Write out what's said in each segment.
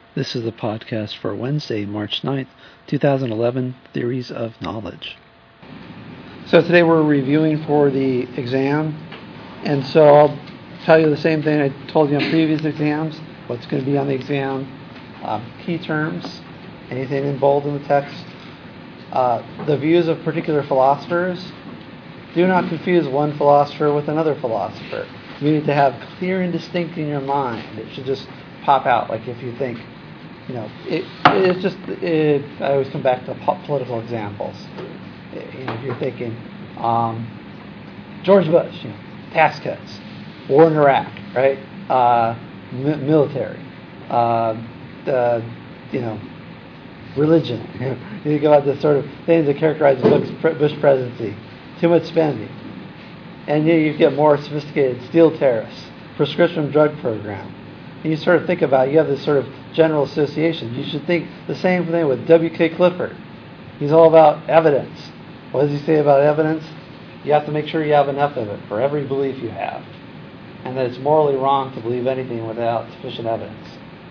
This is the podcast for Wednesday, March 9th, 2011, Theories of Knowledge. So today we're reviewing for the exam, and so I'll tell you the same thing I told you on previous exams, what's going to be on the exam, key terms, anything in bold in the text, the views of particular philosophers. Do not confuse one philosopher with another philosopher. You need to have clear and distinct in your mind. It should just pop out, like if you think, I always come back to political examples. If you're thinking George Bush, tax cuts, war in Iraq, right? Military, religion. You go out the sort of things that characterize the Bush presidency. Too much spending, and you get more sophisticated steel tariffs, prescription drug program. And you sort of think about it, you have this sort of general association. You should think the same thing with W.K. Clifford. He's all about evidence. What does he say about evidence? You have to make sure you have enough of it for every belief you have, and that it's morally wrong to believe anything without sufficient evidence.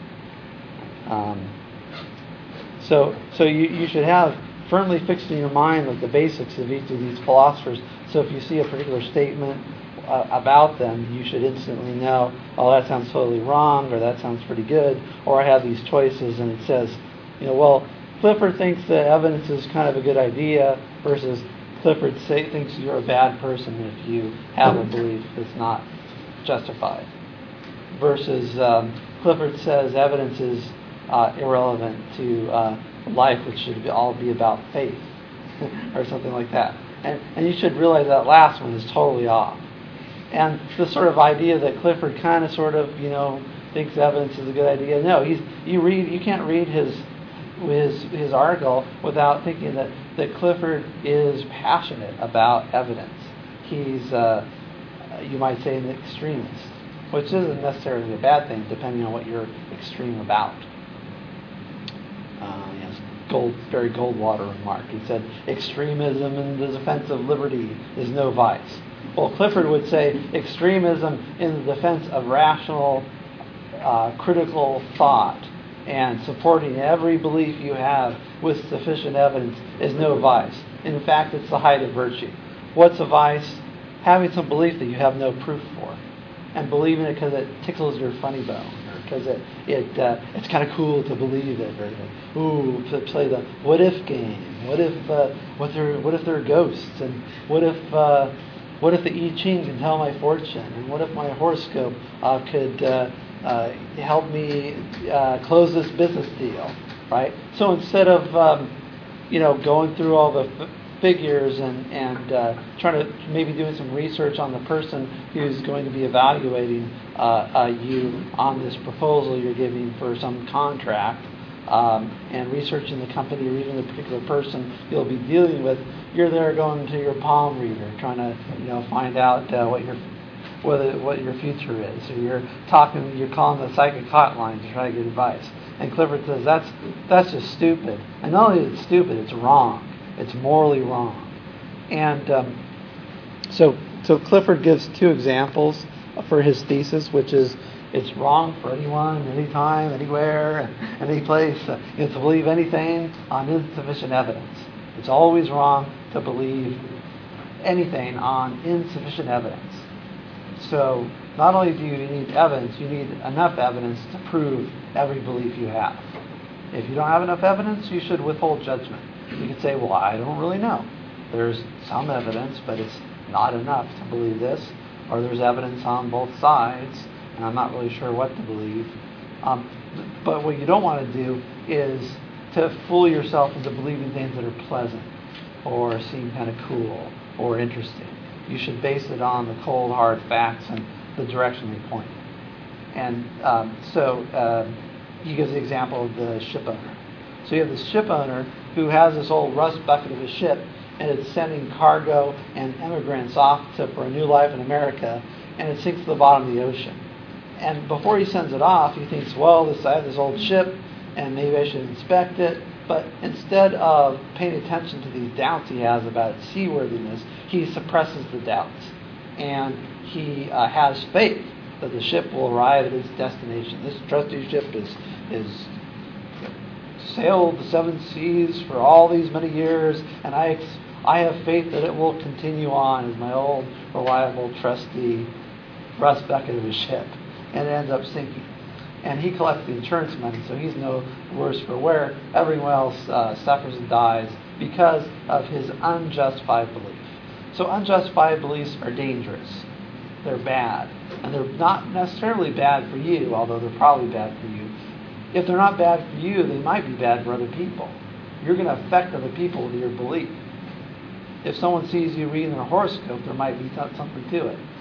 So you should have firmly fixed in your mind like the basics of each of these philosophers. So if you see a particular statement about them, you should instantly know, oh, that sounds totally wrong, or that sounds pretty good, or I have these choices, and it says, well, Clifford thinks that evidence is kind of a good idea, versus Clifford thinks you're a bad person if you have a belief that's not justified, versus Clifford says evidence is irrelevant to life, which should all be about faith, or something like that. And you should realize that last one is totally off. And the sort of idea that Clifford kind of sort of, thinks evidence is a good idea. No, you can't read his article without thinking that Clifford is passionate about evidence. He's, you might say, an extremist, which isn't necessarily a bad thing, depending on what you're extreme about. Very Goldwater remark. He said, extremism in the defense of liberty is no vice. Well, Clifford would say extremism in the defense of rational, critical thought and supporting every belief you have with sufficient evidence is no vice. In fact, it's the height of virtue. What's a vice? Having some belief that you have no proof for, and believing it because it tickles your funny bone, or because it's kind of cool to believe it, or to play the what if game. What if there are ghosts, and what if the I Ching can tell my fortune, and what if my horoscope could help me close this business deal, right? So instead of going through all the figures and trying to maybe doing some research on the person who's going to be evaluating you on this proposal you're giving for some contract, and researching the company or even the particular person you'll be dealing with, you're there going to your palm reader, trying to find out what your future is, or you're calling the psychic hotline to try to get advice. And Clifford says that's just stupid. And not only is it stupid, it's wrong. It's morally wrong. And so Clifford gives two examples for his thesis, which is it's wrong for anyone, anytime, anywhere, and any place to believe anything on insufficient evidence. It's always wrong to believe anything on insufficient evidence. So not only do you need evidence, you need enough evidence to prove every belief you have. If you don't have enough evidence, you should withhold judgment. You could say, well, I don't really know. There's some evidence, but it's not enough to believe this. Or there's evidence on both sides, and I'm not really sure what to believe. But what you don't want to do is to fool yourself into believing things that are pleasant or seem kind of cool or interesting. You should base it on the cold, hard facts and the direction they point. And so he gives the example of the ship owner. So you have this ship owner who has this old rust bucket of a ship, and it's sending cargo and immigrants off for a new life in America, and it sinks to the bottom of the ocean. And before he sends it off, he thinks, well, I have this old ship, and maybe I should inspect it. But instead of paying attention to these doubts he has about its seaworthiness, he suppresses the doubts. And he has faith that the ship will arrive at its destination. This trusty ship is sailed the seven seas for all these many years, and I have faith that it will continue on as my old, reliable, trusty rust bucket of a ship, and it ends up sinking. And he collects the insurance money, so he's no worse for wear. Everyone else suffers and dies because of his unjustified belief. So unjustified beliefs are dangerous. They're bad. And they're not necessarily bad for you, although they're probably bad for you. If they're not bad for you, they might be bad for other people. You're going to affect other people with your belief. If someone sees you reading their horoscope, there might be something to it.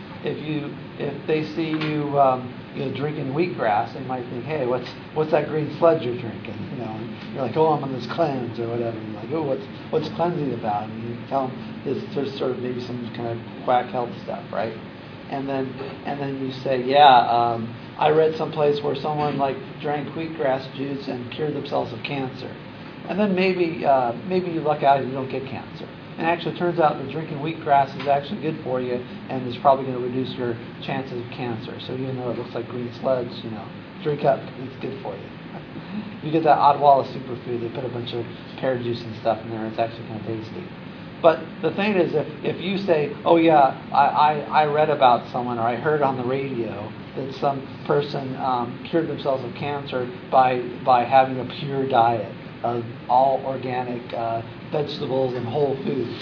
If they see you drinking wheatgrass, they might think, hey, what's that green sludge you're drinking? And you're like, oh, I'm on this cleanse or whatever. And you're like, oh, what's cleansing about? And you tell them there's sort of maybe some kind of quack health stuff, right? And then you say, yeah, I read someplace where someone drank wheatgrass juice and cured themselves of cancer. And then maybe you luck out and you don't get cancer. And actually it turns out that drinking wheatgrass is actually good for you and is probably going to reduce your chances of cancer. So even though it looks like green sludge, drink up. It's good for you. You get that Odwalla superfood. They put a bunch of pear juice and stuff in there. It's actually kind of tasty. But the thing is, if you say, oh yeah, I read about someone or I heard on the radio that some person cured themselves of cancer by having a pure diet of all organic vegetables and whole foods.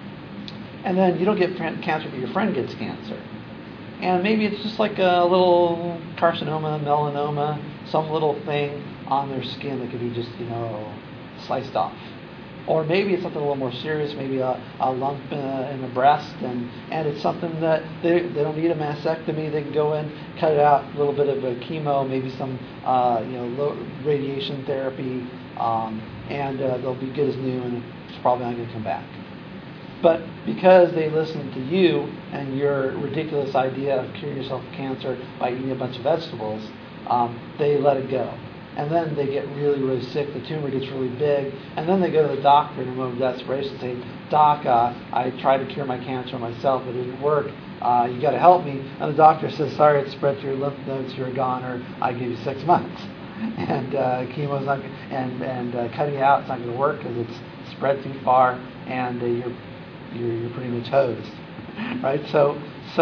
And then you don't get cancer, but your friend gets cancer. And maybe it's just like a little carcinoma, melanoma, some little thing on their skin that could be just, sliced off. Or maybe it's something a little more serious, maybe a lump in the breast, and it's something that they don't need a mastectomy. They can go in, cut it out, a little bit of a chemo, maybe some low radiation therapy, and they'll be good as new, and it's probably not going to come back. But because they listened to you and your ridiculous idea of curing yourself of cancer by eating a bunch of vegetables, they let it go. And then they get really, really sick. The tumor gets really big. And then they go to the doctor in a moment of desperation and say, Doc, I tried to cure my cancer myself. It didn't work. You got to help me. And the doctor says, sorry, it's spread to your lymph nodes. You're a goner. I give you 6 months. And chemo's not, and cutting it out, it's not going to work because it's spread too far, and you're pretty much hosed, right? So.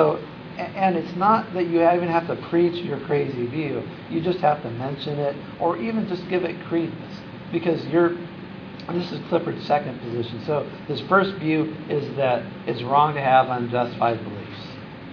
And it's not that you even have to preach your crazy view. You just have to mention it or even just give it credence. Because this is Clifford's second position. So his first view is that it's wrong to have unjustified beliefs.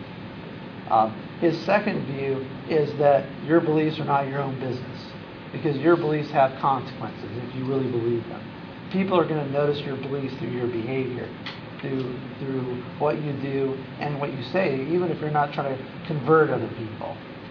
His second view is that your beliefs are not your own business. Because your beliefs have consequences if you really believe them. People are going to notice your beliefs through your behavior. Through what you do and what you say, even if you're not trying to convert other people.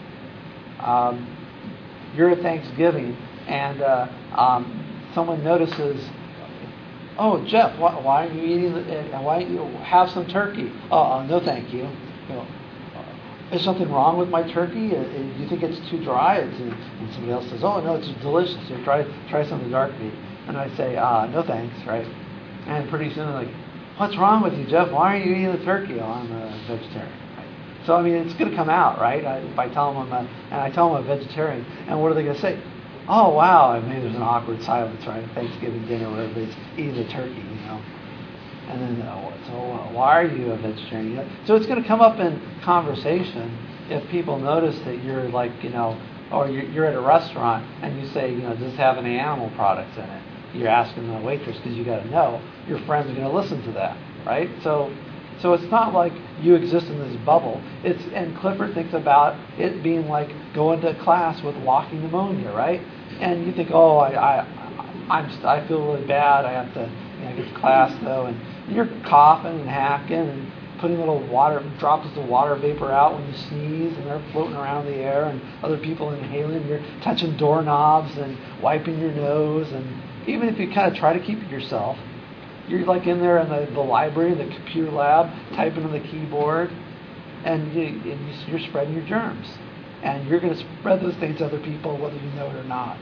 You're at Thanksgiving and someone notices, oh, Jeff, why are you eating? Why don't you have some turkey? Oh, no, thank you. Is something wrong with my turkey? Do you think it's too dry? And somebody else says, oh, no, it's delicious. Here, try some of the dark meat. And I say, no, thanks, right? And pretty soon they're like, what's wrong with you, Jeff? Why are you eating the turkey? Oh, I'm a vegetarian. Right? So, it's going to come out, right? If I tell them I tell them I'm a vegetarian. And what are they going to say? Oh, wow. There's an awkward silence, right? At Thanksgiving dinner where everybody's eating the turkey, And then, so why are you a vegetarian? So it's going to come up in conversation if people notice that you're or you're at a restaurant and you say, does this have any animal products in it? You're asking the waitress because you got to know your friends are going to listen to that, right? So it's not like you exist in this bubble. And Clifford thinks about it being like going to class with walking pneumonia, right? And you think, oh, I feel really bad. I have to get to class though, and you're coughing and hacking and putting little drops of water vapor out when you sneeze, and they're floating around the air, and other people inhaling. You're touching doorknobs and wiping your nose, and even if you kind of try to keep it yourself, you're in there in the library, the computer lab, typing on the keyboard, and you're spreading your germs. And you're going to spread those things to other people whether you know it or not.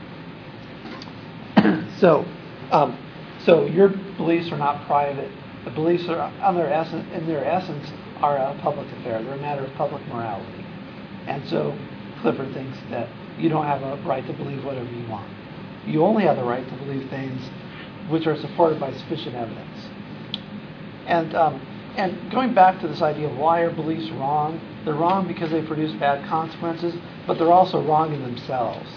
So your beliefs are not private. The beliefs are, in their essence, are a public affair. They're a matter of public morality. And so Clifford thinks that you don't have a right to believe whatever you want. You only have the right to believe things which are supported by sufficient evidence. And going back to this idea of why are beliefs wrong, they're wrong because they produce bad consequences, but they're also wrong in themselves.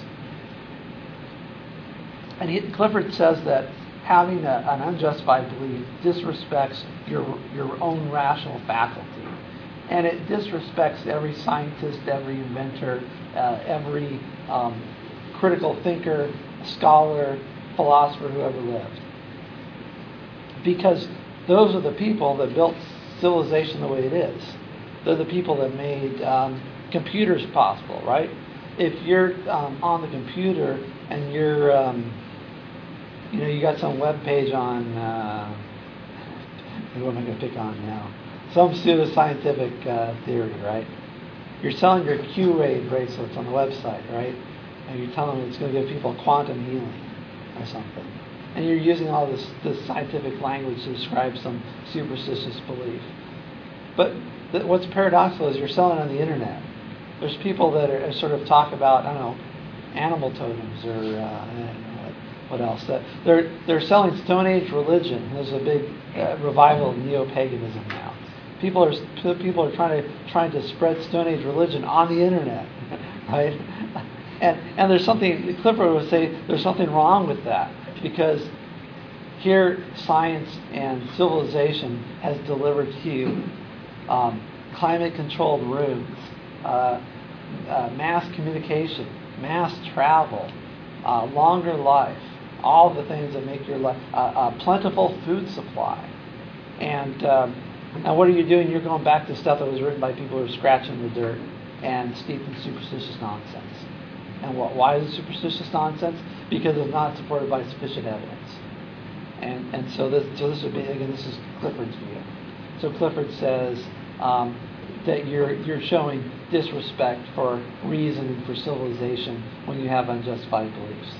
And Clifford says that having an unjustified belief disrespects your own rational faculty. And it disrespects every scientist, every inventor, every critical thinker, scholar, philosopher who ever lived. Because those are the people that built civilization the way it is. They're the people that made computers possible, right? If you're on the computer and you're, you got some web page on, what am I going to pick on now? Some pseudoscientific theory, right? You're selling your Q-ray bracelets on the website, right? And you're telling them it's going to give people quantum healing or something. And you're using all this scientific language to describe some superstitious belief. But what's paradoxical is you're selling on the internet. There's people that are sort of talk about, I don't know, animal totems or what else. They're selling Stone Age religion. There's a big revival of neo-paganism now. People are trying to spread Stone Age religion on the internet, right? And there's something, Clifford would say, there's something wrong with that, because here science and civilization has delivered to you climate-controlled rooms, mass communication, mass travel, longer life, all the things that make your life a plentiful food supply. And what are you doing? You're going back to stuff that was written by people who are scratching the dirt and steeped in superstitious nonsense. And why is it superstitious nonsense? Because it's not supported by sufficient evidence. And so this would be, again, this is Clifford's view. So Clifford says that you're showing disrespect for reason and for civilization when you have unjustified beliefs.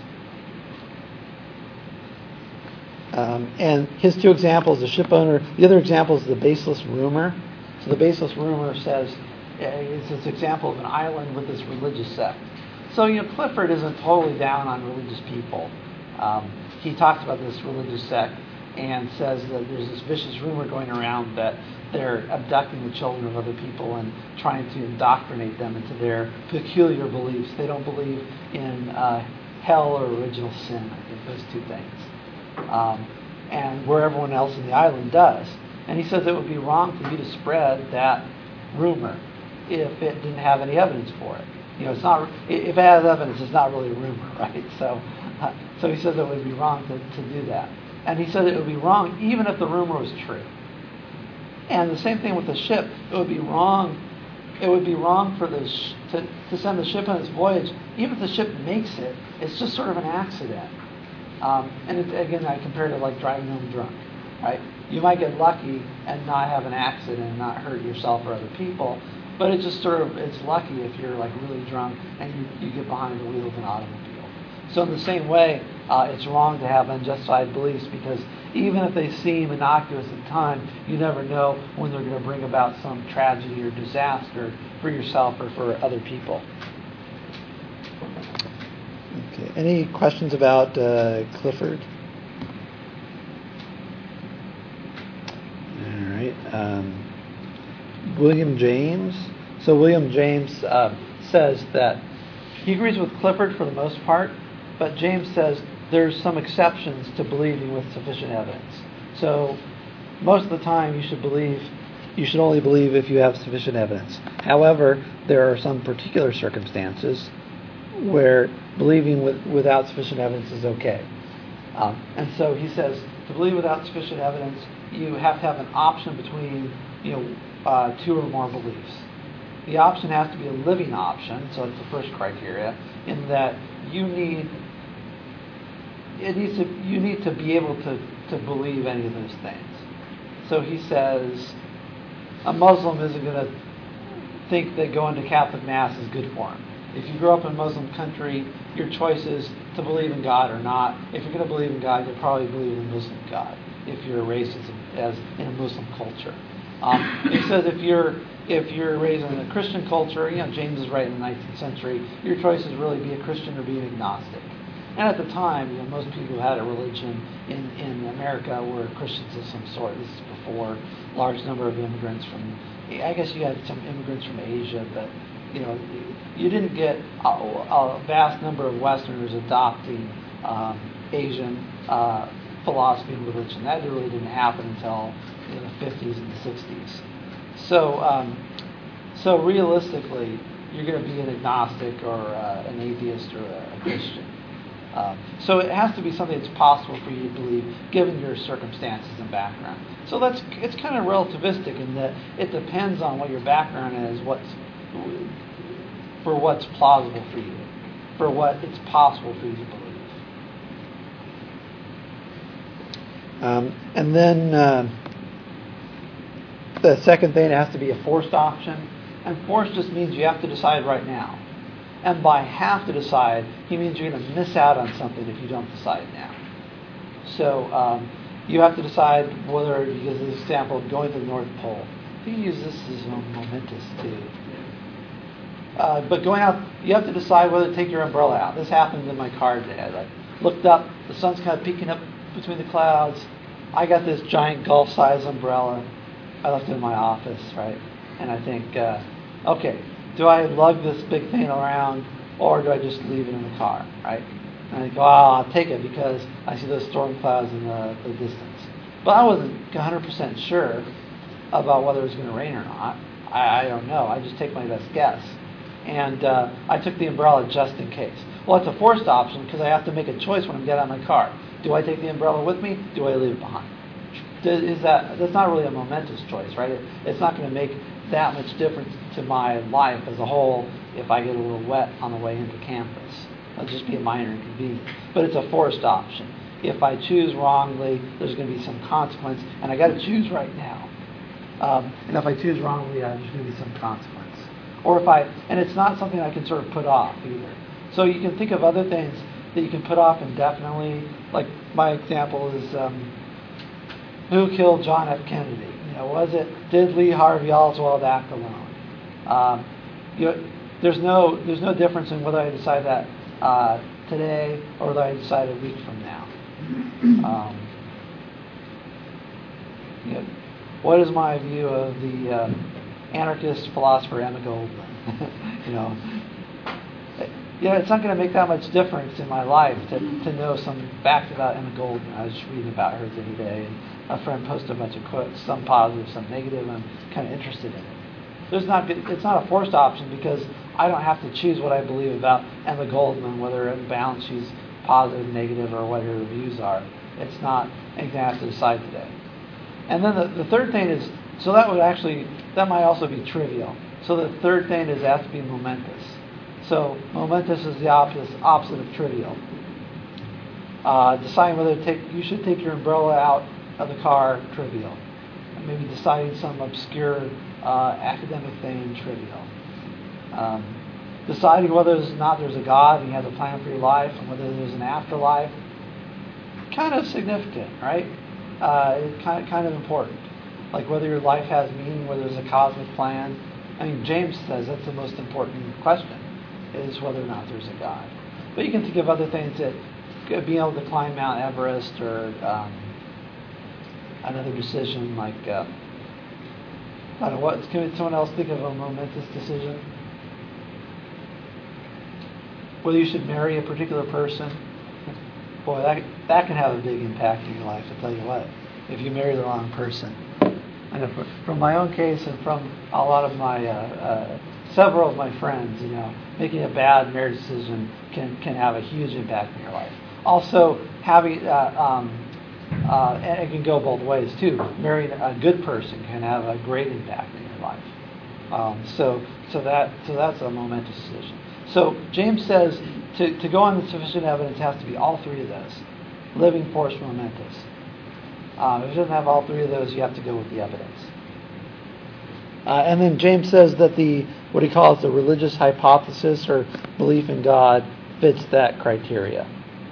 And his two examples, the ship owner, the other example is the baseless rumor. So the baseless rumor says, it's this example of an island with this religious sect. So, Clifford isn't totally down on religious people. He talks about this religious sect and says that there's this vicious rumor going around that they're abducting the children of other people and trying to indoctrinate them into their peculiar beliefs. They don't believe in hell or original sin, I think, those two things. And where everyone else in the island does. And he says it would be wrong for you to spread that rumor if it didn't have any evidence for it. It's not. If it has evidence, it's not really a rumor, right? So he says it would be wrong to do that. And he said it would be wrong even if the rumor was true. And the same thing with the ship. It would be wrong. It would be wrong for to send the ship on its voyage, even if the ship makes it. It's just sort of an accident. And again, I compare it to like driving home drunk, right? You might get lucky and not have an accident and not hurt yourself or other people, but it's just it's lucky if you're like really drunk and you get behind the wheel of an automobile. So in the same way, it's wrong to have unjustified beliefs, because even if they seem innocuous at the time, you never know when they're going to bring about some tragedy or disaster for yourself or for other people. Okay. Any questions about Clifford? All right. William James. So William James says that he agrees with Clifford for the most part, but James says there's some exceptions to believing with sufficient evidence. So most of the time you should only believe if you have sufficient evidence. However, there are some particular circumstances where believing without sufficient evidence is okay. And so he says to believe without sufficient evidence, you have to have an option between two or more beliefs. The option has to be a living option, so that's the first criteria, in that you need to be able to believe any of those things. So he says a Muslim isn't going to think that going to Catholic Mass is good for him. If you grow up in a Muslim country, your choice is to believe in God or not. If you're going to believe in God, you'll probably believe in a Muslim God if you're raised as in a Muslim culture. He says if you're raised in a Christian culture, James is right in the 19th century, your choice is really be a Christian or be an agnostic. And at the time, most people who had a religion in America were Christians of some sort. This is before large number of immigrants from, I guess you had some immigrants from Asia, but you didn't get a vast number of Westerners adopting Asian philosophy and religion. That really didn't happen until the 50s and the 60s. So realistically, you're going to be an agnostic or an atheist or a Christian. So it has to be something that's possible for you to believe, given your circumstances and background. So it's kind of relativistic in that it depends on what your background is, what's plausible for you, for what it's possible for you to believe. And then the second thing, it has to be a forced option. And forced just means you have to decide right now. And by have to decide, he means you're going to miss out on something if you don't decide now. So you have to decide whether, because the example of going to the North Pole, you can use this as momentous too. But going out, you have to decide whether to take your umbrella out. This happened in my car today. I looked up, the sun's kind of peeking up between the clouds. I got this giant golf-size umbrella. I left it in my office, right? And I think, okay, do I lug this big thing around, or do I just leave it in the car, right? And I go, I'll take it because I see those storm clouds in the distance. But I wasn't 100% sure about whether it was going to rain or not. I don't know. I just take my best guess. And I took the umbrella just in case. Well, it's a forced option because I have to make a choice when I get out of my car. Do I take the umbrella with me? Do I leave it behind? That's not really a momentous choice, right? It's not going to make that much difference to my life as a whole if I get a little wet on the way into campus. It'll just be a minor inconvenience. But it's a forced option. If I choose wrongly, there's going to be some consequence, and I got to choose right now. And if I choose wrongly, there's going to be some consequence. And it's not something I can sort of put off either. So you can think of other things that you can put off indefinitely. Like my example is, who killed John F. Kennedy? Did Lee Harvey Oswald act alone? There's no difference in whether I decide that today or whether I decide a week from now. What is my view of the anarchist philosopher Emma Goldman? It's not going to make that much difference in my life to know some facts about Emma Goldman. I was just reading about her the other day, and a friend posted a bunch of quotes, some positive, some negative, and I'm kind of interested in it. It's not a forced option because I don't have to choose what I believe about Emma Goldman, whether in balance she's positive, negative, or what her views are. It's not anything I have to decide today. And then the third thing is, so that might also be trivial. So the third thing is it has to be momentous. So momentous is the opposite of trivial. Deciding whether you should take your umbrella out of the car, trivial. And maybe deciding some obscure academic thing, trivial. Deciding whether or not there's a God and He has a plan for your life, and whether there's an afterlife, kind of significant, right? It's kind of important. Like whether your life has meaning, whether there's a cosmic plan. I mean, James says that's the most important question, is whether or not there's a God. But you can think of other things, that being able to climb Mount Everest, or another decision like, I don't know, can someone else think of a momentous decision? Whether you should marry a particular person. Boy, that can have a big impact in your life, I'll tell you what, if you marry the wrong person. I know from my own case and from a lot of my, several of my friends, making a bad marriage decision can have a huge impact in your life. Also, having, and it can go both ways too. Marrying a good person can have a great impact in your life. So that's a momentous decision. So James says to go on the sufficient evidence has to be all three of those. Living, force, momentous. If it doesn't have all three of those, you have to go with the evidence. And then James says that what he calls the religious hypothesis or belief in God fits that criteria.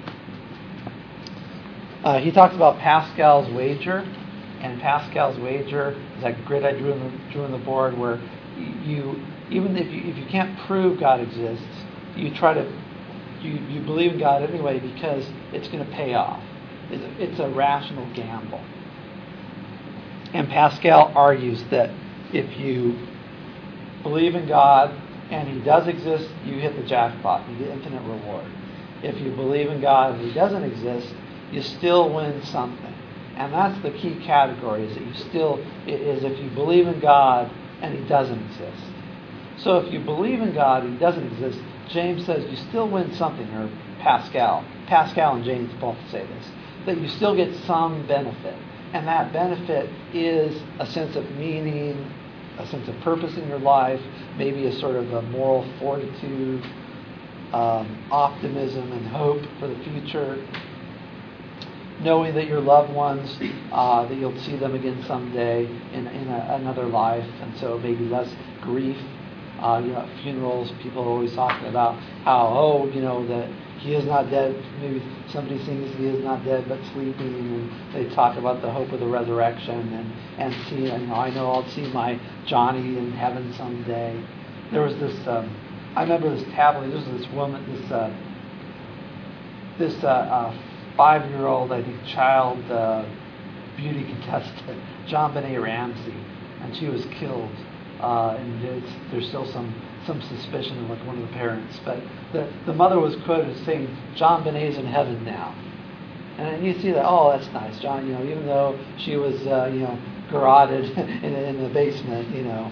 He talks about Pascal's wager, and Pascal's wager is that grid I drew on the board where even if you can't prove God exists, you try to you believe in God anyway because it's going to pay off. It's a rational gamble. And Pascal argues that if you believe in God and He does exist, you hit the jackpot. You get infinite reward. If you believe in God and He doesn't exist, you still win something. And that's the key category, is that if you believe in God and He doesn't exist. So if you believe in God and He doesn't exist, James says you still win something, or Pascal and James both say this, that you still get some benefit. And that benefit is a sense of meaning, a sense of purpose in your life, maybe a sort of a moral fortitude, optimism and hope for the future, knowing that your loved ones, that you'll see them again someday in another life, and so maybe less grief. At funerals, people are always talking about how, that He is not dead. Maybe somebody sings He is not dead but sleeping, and they talk about the hope of the resurrection and see. I know I'll see my Johnny in heaven someday. There was this. I remember this tabloid. This was this woman. This 5-year-old, I think, child beauty contestant, JonBenet Ramsey, and she was killed. And there's still some suspicion of one of the parents, but the mother was quoted as saying, "JonBenet's in heaven now," and you see that. Oh, that's nice, John. Even though she was garroted in the basement,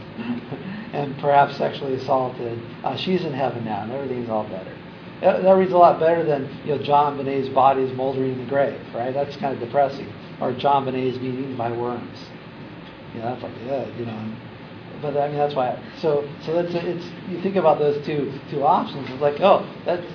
and perhaps sexually assaulted, she's in heaven now, and everything's all better. That reads a lot better than JonBenet's body is moldering in the grave, right? That's kind of depressing. Or JonBenet is being eaten by worms. That's like, But that's why. So it's you think about those two options. It's like, that's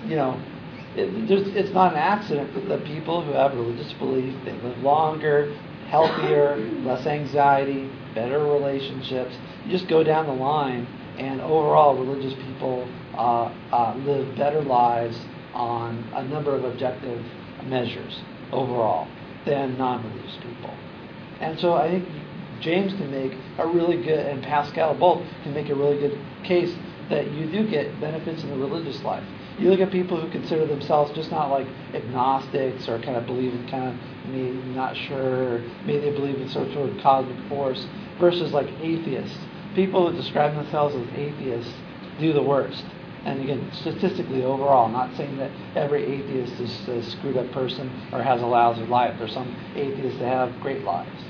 it's not an accident that the people who have religious belief, they live longer, healthier, less anxiety, better relationships. You just go down the line, and overall, religious people live better lives on a number of objective measures overall than non-religious people. And so I think James can make a really good, and Pascal both can make a really good case that you do get benefits in the religious life. You look at people who consider themselves just not like agnostics or kind of believe in kind of maybe not sure, or maybe they believe in some sort of cosmic force, versus like atheists. People who describe themselves as atheists do the worst. And again, statistically overall, not saying that every atheist is a screwed up person or has a lousy life. There's some atheists that have great lives.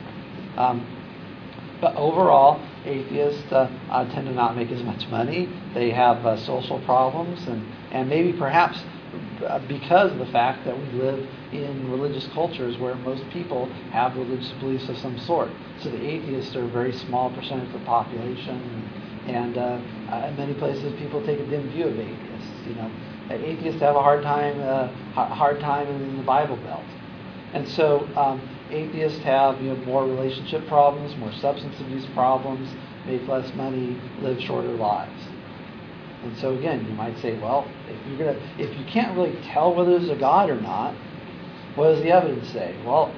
But overall, atheists tend to not make as much money. They have social problems, and maybe perhaps because of the fact that we live in religious cultures where most people have religious beliefs of some sort. So the atheists are a very small percentage of the population, and in many places people take a dim view of atheists. Atheists have a hard time in the Bible Belt. And so atheists have more relationship problems, more substance abuse problems, make less money, live shorter lives. And so again, you might say, well, if you can't really tell whether there's a God or not, what does the evidence say? Well,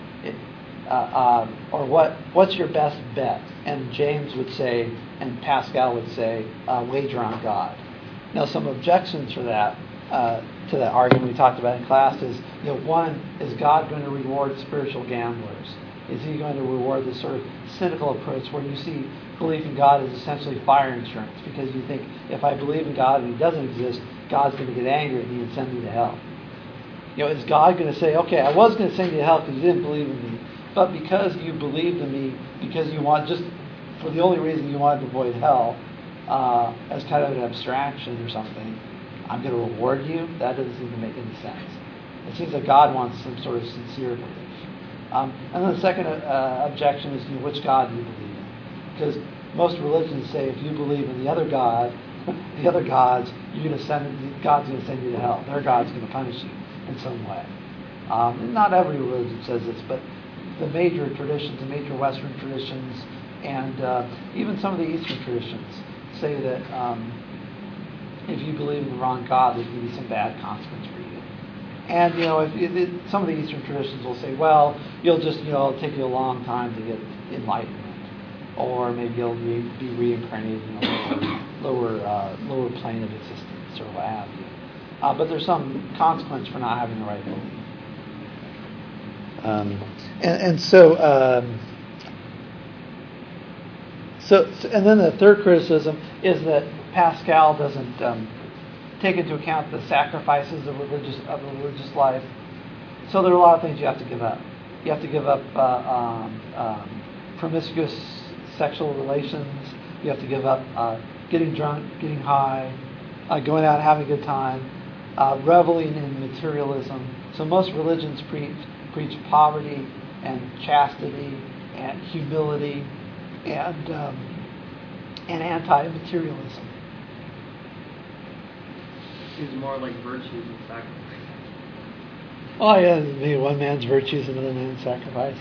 what's your best bet? And James would say, and Pascal would say, wager on God. Now, some objections for that. To that argument we talked about in class is, one, is God going to reward spiritual gamblers? Is He going to reward this sort of cynical approach where you see belief in God as essentially fire insurance, because you think, if I believe in God and He doesn't exist, God's going to get angry at me and send me to hell? Is God going to say, okay, I was going to send you to hell because you didn't believe in me, but because you believed in me, because you want, just for the only reason you wanted to avoid hell, as kind of an abstraction or something, I'm going to reward you? That doesn't seem to make any sense. It seems like God wants some sort of sincere belief. And then the second objection is, which God do you believe in? Because most religions say if you believe in the other God, the other gods, God's going to send you to hell. Their God's going to punish you in some way. Not every religion says this, but the major traditions, the major Western traditions, and even some of the Eastern traditions say that if you believe in the wrong God, there's going to be some bad consequence for you. And, some of the Eastern traditions will say, well, it'll take you a long time to get enlightenment. Or maybe you'll be reincarnated in a lower plane of existence, or what have you. but there's some consequence for not having the right belief. And then the third criticism is that Pascal doesn't take into account the sacrifices of religious life. So there are a lot of things you have to give up. You have to give up promiscuous sexual relations. You have to give up getting drunk, getting high, going out and having a good time, reveling in materialism. So most religions preach poverty and chastity and humility and anti-materialism. It's more like virtues and sacrifice. Oh yeah, maybe one man's virtues, another man's sacrifice.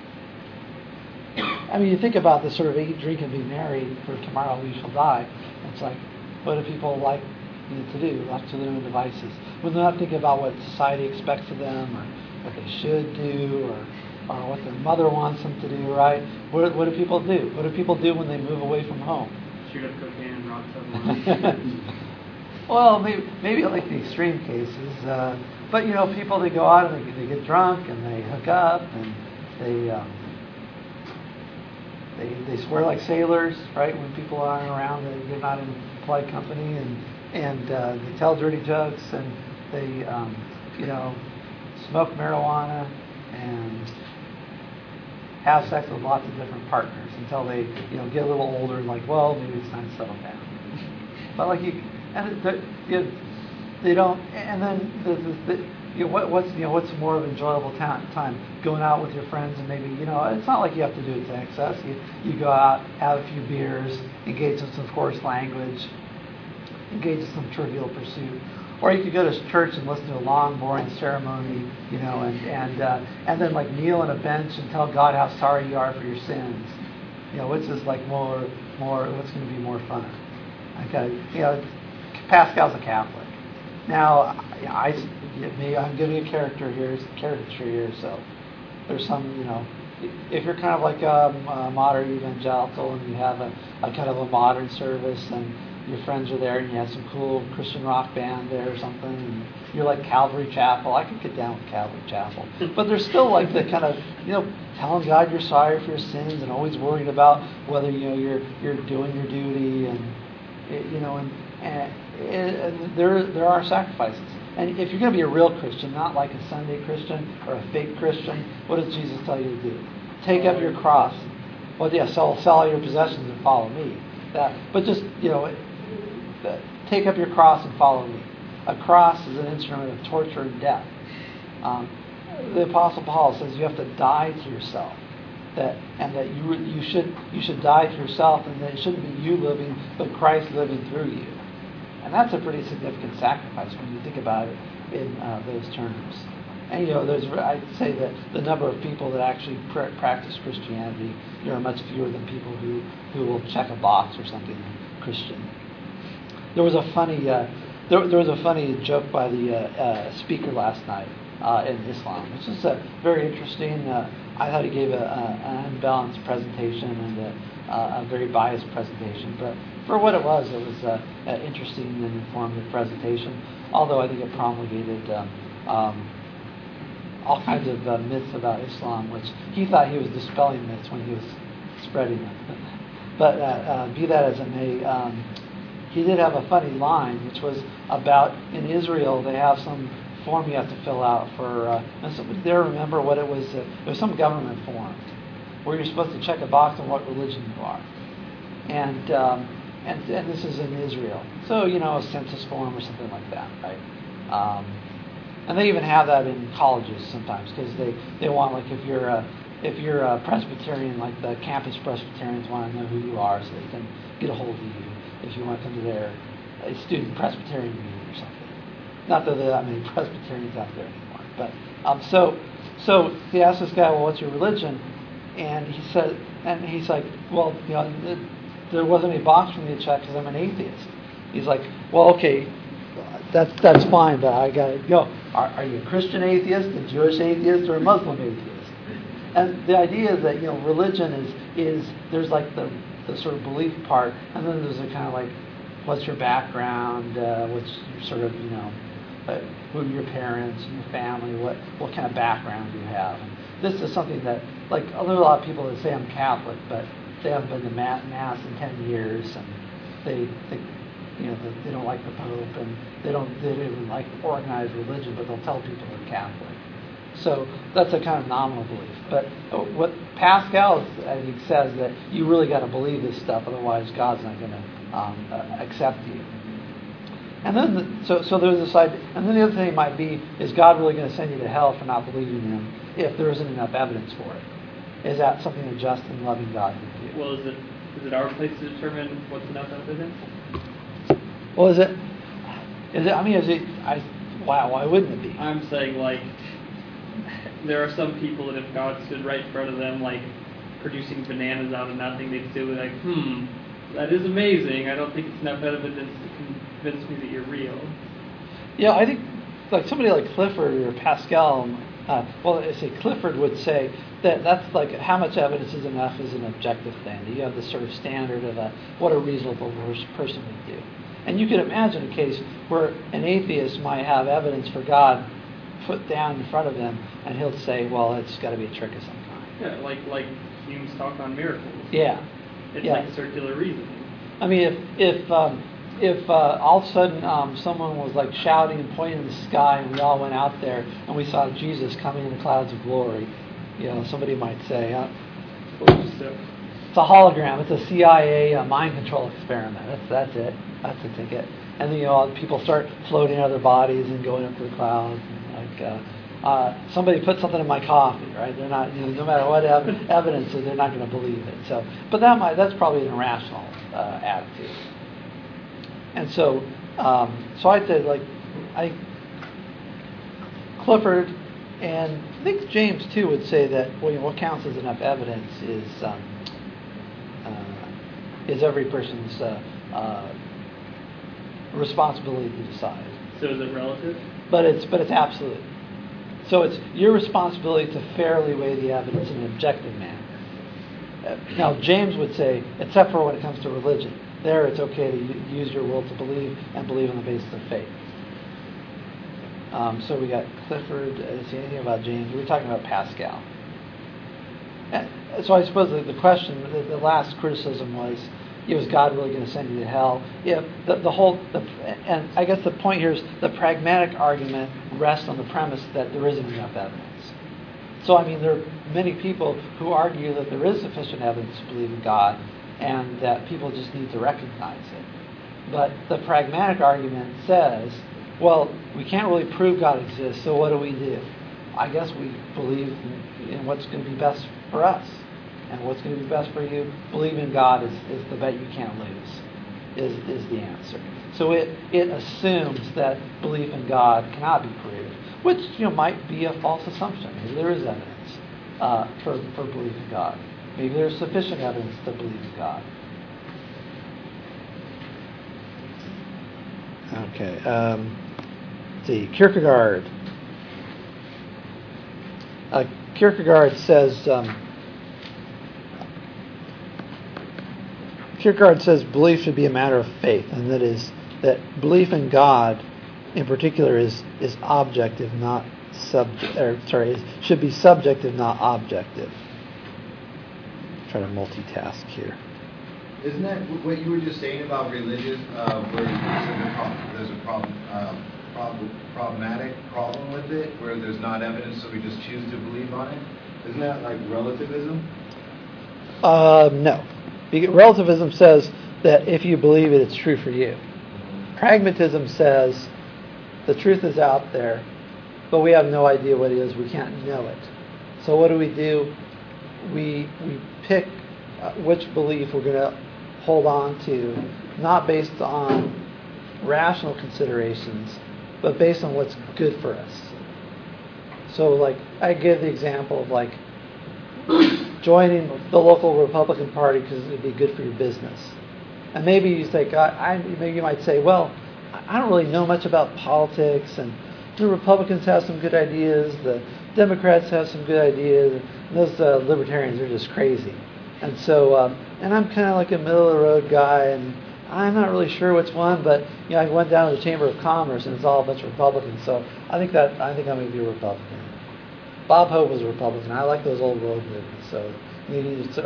I mean, you think about the sort of eat, drink, and be merry, for tomorrow we shall die. It's like, what do people like to do, left to their own devices? When they're not thinking about what society expects of them, or what they should do, or what their mother wants them to do, right? What do people do? What do people do when they move away from home? Shoot up cocaine and rock someone. Well, maybe like the extreme cases, but people, they go out and they get drunk and they hook up and they swear like sailors, right? When people aren't around, they're not in polite company, and they tell dirty jokes, and they smoke marijuana and have sex with lots of different partners until they get a little older and like, well, maybe it's time to settle down. But like they don't, and then what's more of an enjoyable time? Going out with your friends, and maybe it's not like you have to do it to excess. You go out, have a few beers, engage in some coarse language, engage in some trivial pursuit, or you could go to church and listen to a long, boring ceremony, and then like kneel on a bench and tell God how sorry you are for your sins. Which is like more what's going to be more fun? Okay, Pascal's a Catholic. Now, I'm giving a caricature here, so there's some, if you're kind of like a modern evangelical and you have a kind of a modern service and your friends are there and you have some cool Christian rock band there or something, and you're like Calvary Chapel. I could get down with Calvary Chapel. But there's still like the kind of, telling God you're sorry for your sins and always worried about whether, you're doing your duty, and there are sacrifices. And if you're going to be a real Christian, not like a Sunday Christian or a fake Christian, what does Jesus tell you to do? Take up your cross. Well, yeah, sell all your possessions and follow me. But just, take up your cross and follow me. A cross is an instrument of torture and death. The Apostle Paul says you have to die to yourself. That you should die to yourself, and that it shouldn't be you living, but Christ living through you. And that's a pretty significant sacrifice when you think about it in those terms. And I'd say that the number of people that actually practice Christianity, are much fewer than people who will check a box or something Christian. There was a funny joke by the speaker last night in Islam, which is very interesting. I thought he gave an unbalanced presentation and a very biased presentation, but for what it was an interesting and informative presentation, although I think it promulgated all kinds of myths about Islam, which he thought he was dispelling myths when he was spreading them. But be that as it may, he did have a funny line, which was about, in Israel, they have some form you have to fill out for, and somebody there remember what it was? It was some government form where you're supposed to check a box on what religion you are. And this is in Israel. So, a census form or something like that, right? And they even have that in colleges sometimes, because they want, like, if you're a Presbyterian, like the campus Presbyterians want to know who you are so they can get a hold of you if you want to come to their student Presbyterian meeting or something. Not that there are that many Presbyterians out there anymore. But so he asked this guy, well, what's your religion? And he's like, well, there wasn't any box for me to check because I'm an atheist. He's like, well, okay, that's fine, but I got to go. Are you a Christian atheist, a Jewish atheist, or a Muslim atheist? And the idea is that religion is there's like the sort of belief part, and then there's a kind of like, what's your background, what's your sort of who are your parents and your family, what kind of background you have. And this is something that, like, there are a lot of people that say I'm Catholic, but they haven't been to Mass in 10 years, and they don't like the Pope, and they don't even like organized religion, but they'll tell people they're Catholic. So that's a kind of nominal belief. But what Pascal, I think, says that you really got to believe this stuff, otherwise God's not going to accept you. And then, so there's this idea. And then the other thing might be, is God really going to send you to hell for not believing Him if there isn't enough evidence for it? Is that something a just and loving God would do? Well, is it our place to determine what's enough evidence? Well, is it? I mean, why wouldn't it be? I'm saying, like, there are some people that if God stood right in front of them, like, producing bananas out of nothing, they'd still be like, that is amazing. I don't think it's enough evidence to convince me that you're real. Yeah, I think, like, somebody like Clifford or Pascal, I say Clifford would say that that's like how much evidence is enough is an objective thing. You have this sort of standard of what a reasonable person would do. And you could imagine a case where an atheist might have evidence for God put down in front of him, and he'll say, well, it's got to be a trick of some kind. Yeah, like Hume's talk on miracles. Yeah. It's like circular reasoning. I mean, if all of a sudden someone was like shouting and pointing in the sky, and we all went out there and we saw Jesus coming in the clouds of glory, somebody might say, it's a hologram. It's a CIA mind control experiment. That's it. That's the ticket. And then people start floating out of their bodies and going up to the clouds. And somebody put something in my coffee, right? They're not, no matter what evidence, they're not going to believe it. So, but that's probably an irrational attitude. And so I'd say, Clifford and I think James too would say that what counts as enough evidence is every person's responsibility to decide. So is it relative? But it's absolute. So it's your responsibility to fairly weigh the evidence in an objective manner. Now, James would say, except for when it comes to religion, there it's okay to use your will to believe and believe on the basis of faith. So we got Clifford. Did see anything about James? We were talking about Pascal. And so I suppose the question, the last criticism was, is God really going to send you to hell? And I guess the point here is the pragmatic argument rests on the premise that there isn't enough evidence. So, I mean, there are many people who argue that there is sufficient evidence to believe in God and that people just need to recognize it. But the pragmatic argument says, well, we can't really prove God exists, so what do? I guess we believe in what's going to be best for us. And what's going to be best for you, believe in God is the bet you can't lose, is the answer. So it assumes that belief in God cannot be proved, which might be a false assumption. Maybe there is evidence for belief in God. Maybe there's sufficient evidence to believe in God. Okay. Let's see. Kierkegaard. Kierkegaard says. Kierkegaard says belief should be a matter of faith, and that is that belief in God, in particular, is objective, not should be subjective, not objective. Try to multitask here. Isn't that what you were just saying about religion, where there's a problematic problem with it, where there's not evidence, so we just choose to believe on it? Isn't that like relativism? No. Relativism says that if you believe it, it's true for you. Pragmatism says the truth is out there, but we have no idea what it is. We can't know it. So what do? We pick which belief we're going to hold on to, not based on rational considerations, but based on what's good for us. So, like, I give the example of, like, joining the local Republican Party because it would be good for your business. And maybe you think, maybe you might say, well, I don't really know much about politics, and the Republicans have some good ideas, the Democrats have some good ideas, and those libertarians are just crazy. And so, and I'm kind of like a middle-of-the-road guy, and I'm not really sure which one, but I went down to the Chamber of Commerce and it's all a bunch of Republicans. So I think I'm going to be a Republican. Bob Hope was a Republican. I like those old road movies. So that's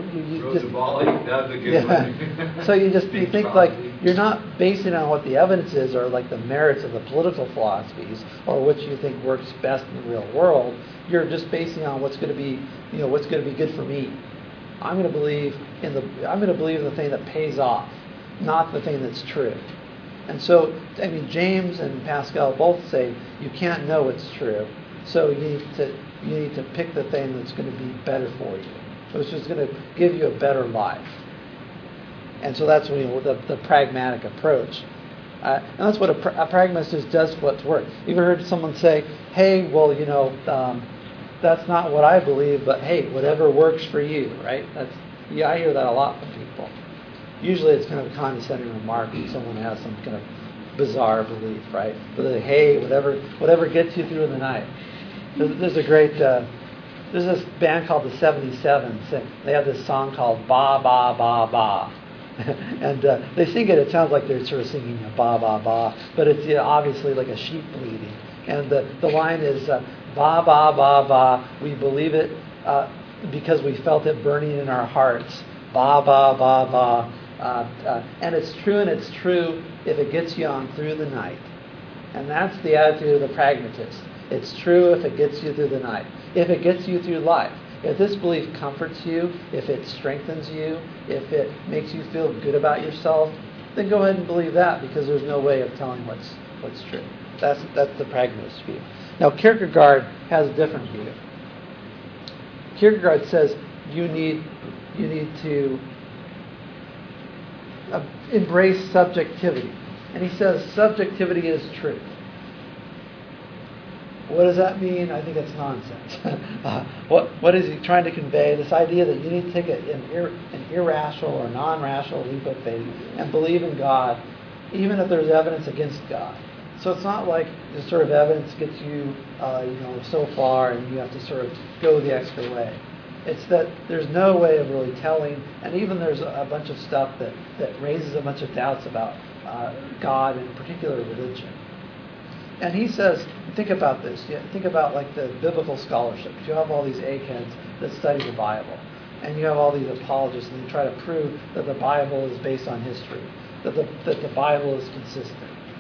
a good one. So you think like you're not basing on what the evidence is or like the merits of the political philosophies or which you think works best in the real world. You're just basing on what's going to be good for me. I'm going to believe in the thing that pays off, not the thing that's true. And so, James and Pascal both say you can't know what's true, so you need to pick the thing that's going to be better for you, which is going to give you a better life. And so that's the pragmatic approach. And that's what a pragmatist does what's work. You ever heard someone say, hey, well, that's not what I believe, but hey, whatever works for you, right? I hear that a lot from people. Usually it's kind of a condescending remark when someone has some kind of bizarre belief, right? But they, hey, whatever gets you through the night. There's this band called the 77s. They have this song called Ba Ba Ba Ba. And they sing it. It sounds like they're sort of singing ba ba ba, but it's obviously like a sheep bleating. And the line is ba ba ba ba. We believe it because we felt it burning in our hearts. Ba ba ba ba. And it's true, and it's true if it gets you on through the night. And that's the attitude of the pragmatist. It's true if it gets you through the night. If it gets you through life. If this belief comforts you, if it strengthens you, if it makes you feel good about yourself, then go ahead and believe that, because there's no way of telling what's true. That's the pragmatist view. Now Kierkegaard has a different view. Kierkegaard says you need to embrace subjectivity, and he says subjectivity is truth. What does that mean? I think it's nonsense. What is he trying to convey? This idea that you need to take an irrational or non-rational leap of faith and believe in God, even if there's evidence against God. So it's not like the sort of evidence gets you, so far and you have to sort of go the extra way. It's that there's no way of really telling, and even there's a bunch of stuff that raises a bunch of doubts about God and particular religion. And he says, think about this. Think about like the biblical scholarship. You have all these eggheads that study the Bible, and you have all these apologists, and they try to prove that the Bible is based on history, that the Bible is consistent,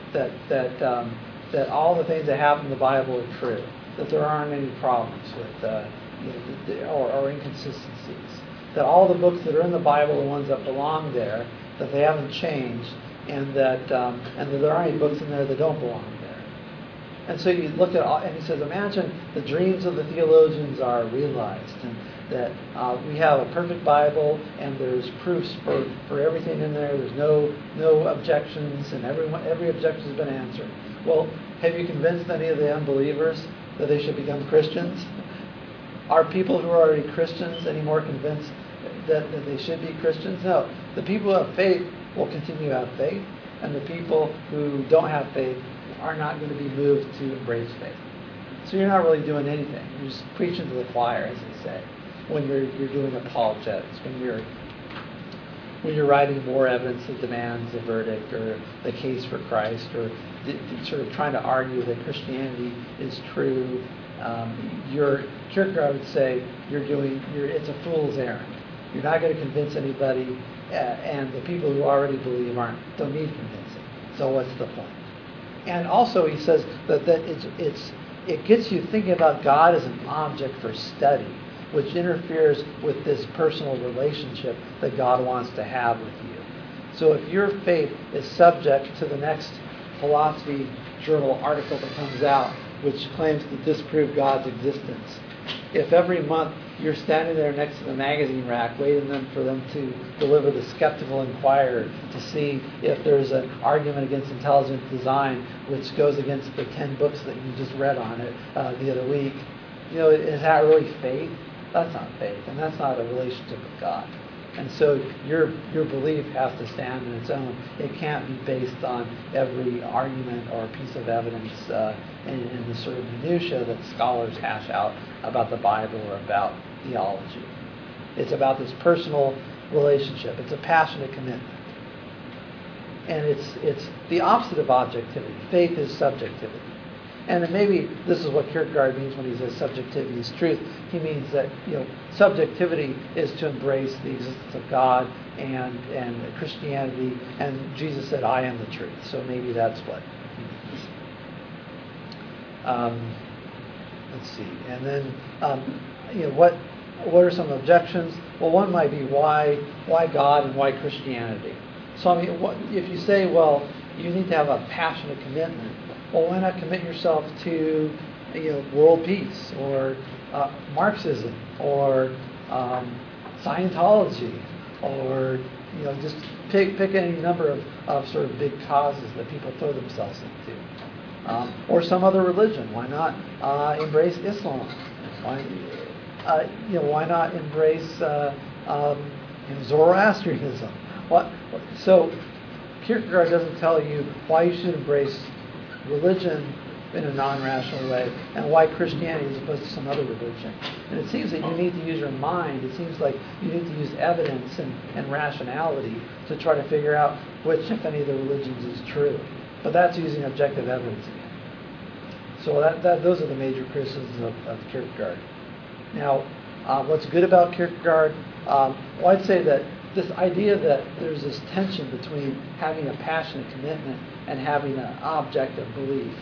that all the things that happen in the Bible are true, that there aren't any problems with or inconsistencies, that all the books that are in the Bible are the ones that belong there, that they haven't changed, and that there aren't any books in there that don't belong there. And so you look at and he says, imagine the dreams of the theologians are realized, and that we have a perfect Bible, and there's proofs for everything in there. There's no objections, and every objection has been answered. Well, have you convinced any of the unbelievers that they should become Christians? Are people who are already Christians any more convinced that they should be Christians? No. The people who have faith will continue to have faith, and the people who don't have faith are not going to be moved to embrace faith. So you're not really doing anything. You're just preaching to the choir, as they say, when you're doing apologetics, when you're writing more evidence that demands a verdict or the case for Christ, or sort of trying to argue that Christianity is true. Kierkegaard would say it's a fool's errand. You're not going to convince anybody, and the people who already believe don't need convincing. So what's the point? And also he says that it gets you thinking about God as an object for study, which interferes with this personal relationship that God wants to have with you. So if your faith is subject to the next philosophy journal article that comes out, which claims to disprove God's existence, if every month you're standing there next to the magazine rack waiting for them to deliver the Skeptical Inquirer to see if there's an argument against intelligent design which goes against the 10 books that you just read on it the other week, is that really faith? That's not faith, and that's not a relationship with God. And so your belief has to stand on its own. It can't be based on every argument or piece of evidence in the sort of minutiae that scholars hash out about the Bible or about theology. It's about this personal relationship. It's a passionate commitment. and it's the opposite of objectivity. Faith is subjectivity. And then maybe this is what Kierkegaard means when he says subjectivity is truth. He means that subjectivity is to embrace the existence of God and Christianity, and Jesus said, "I am the truth." So maybe that's what he means. Let's see, and then what are some objections? Well, one might be why God and why Christianity. So I mean, if you say, well, you need to have a passionate commitment. Well, why not commit yourself to, world peace or Marxism or Scientology or just pick any number of sort of big causes that people throw themselves into, or some other religion. Why not embrace Islam? Why not embrace Zoroastrianism? So Kierkegaard doesn't tell you why you should embrace religion in a non-rational way and why Christianity as opposed to some other religion. And it seems that you need to use your mind. It seems like you need to use evidence and rationality to try to figure out which, if any, of the religions is true. But that's using objective evidence again. So those are the major criticisms of Kierkegaard. Now, what's good about Kierkegaard? Well, I'd say that this idea that there's this tension between having a passionate commitment and having an object of belief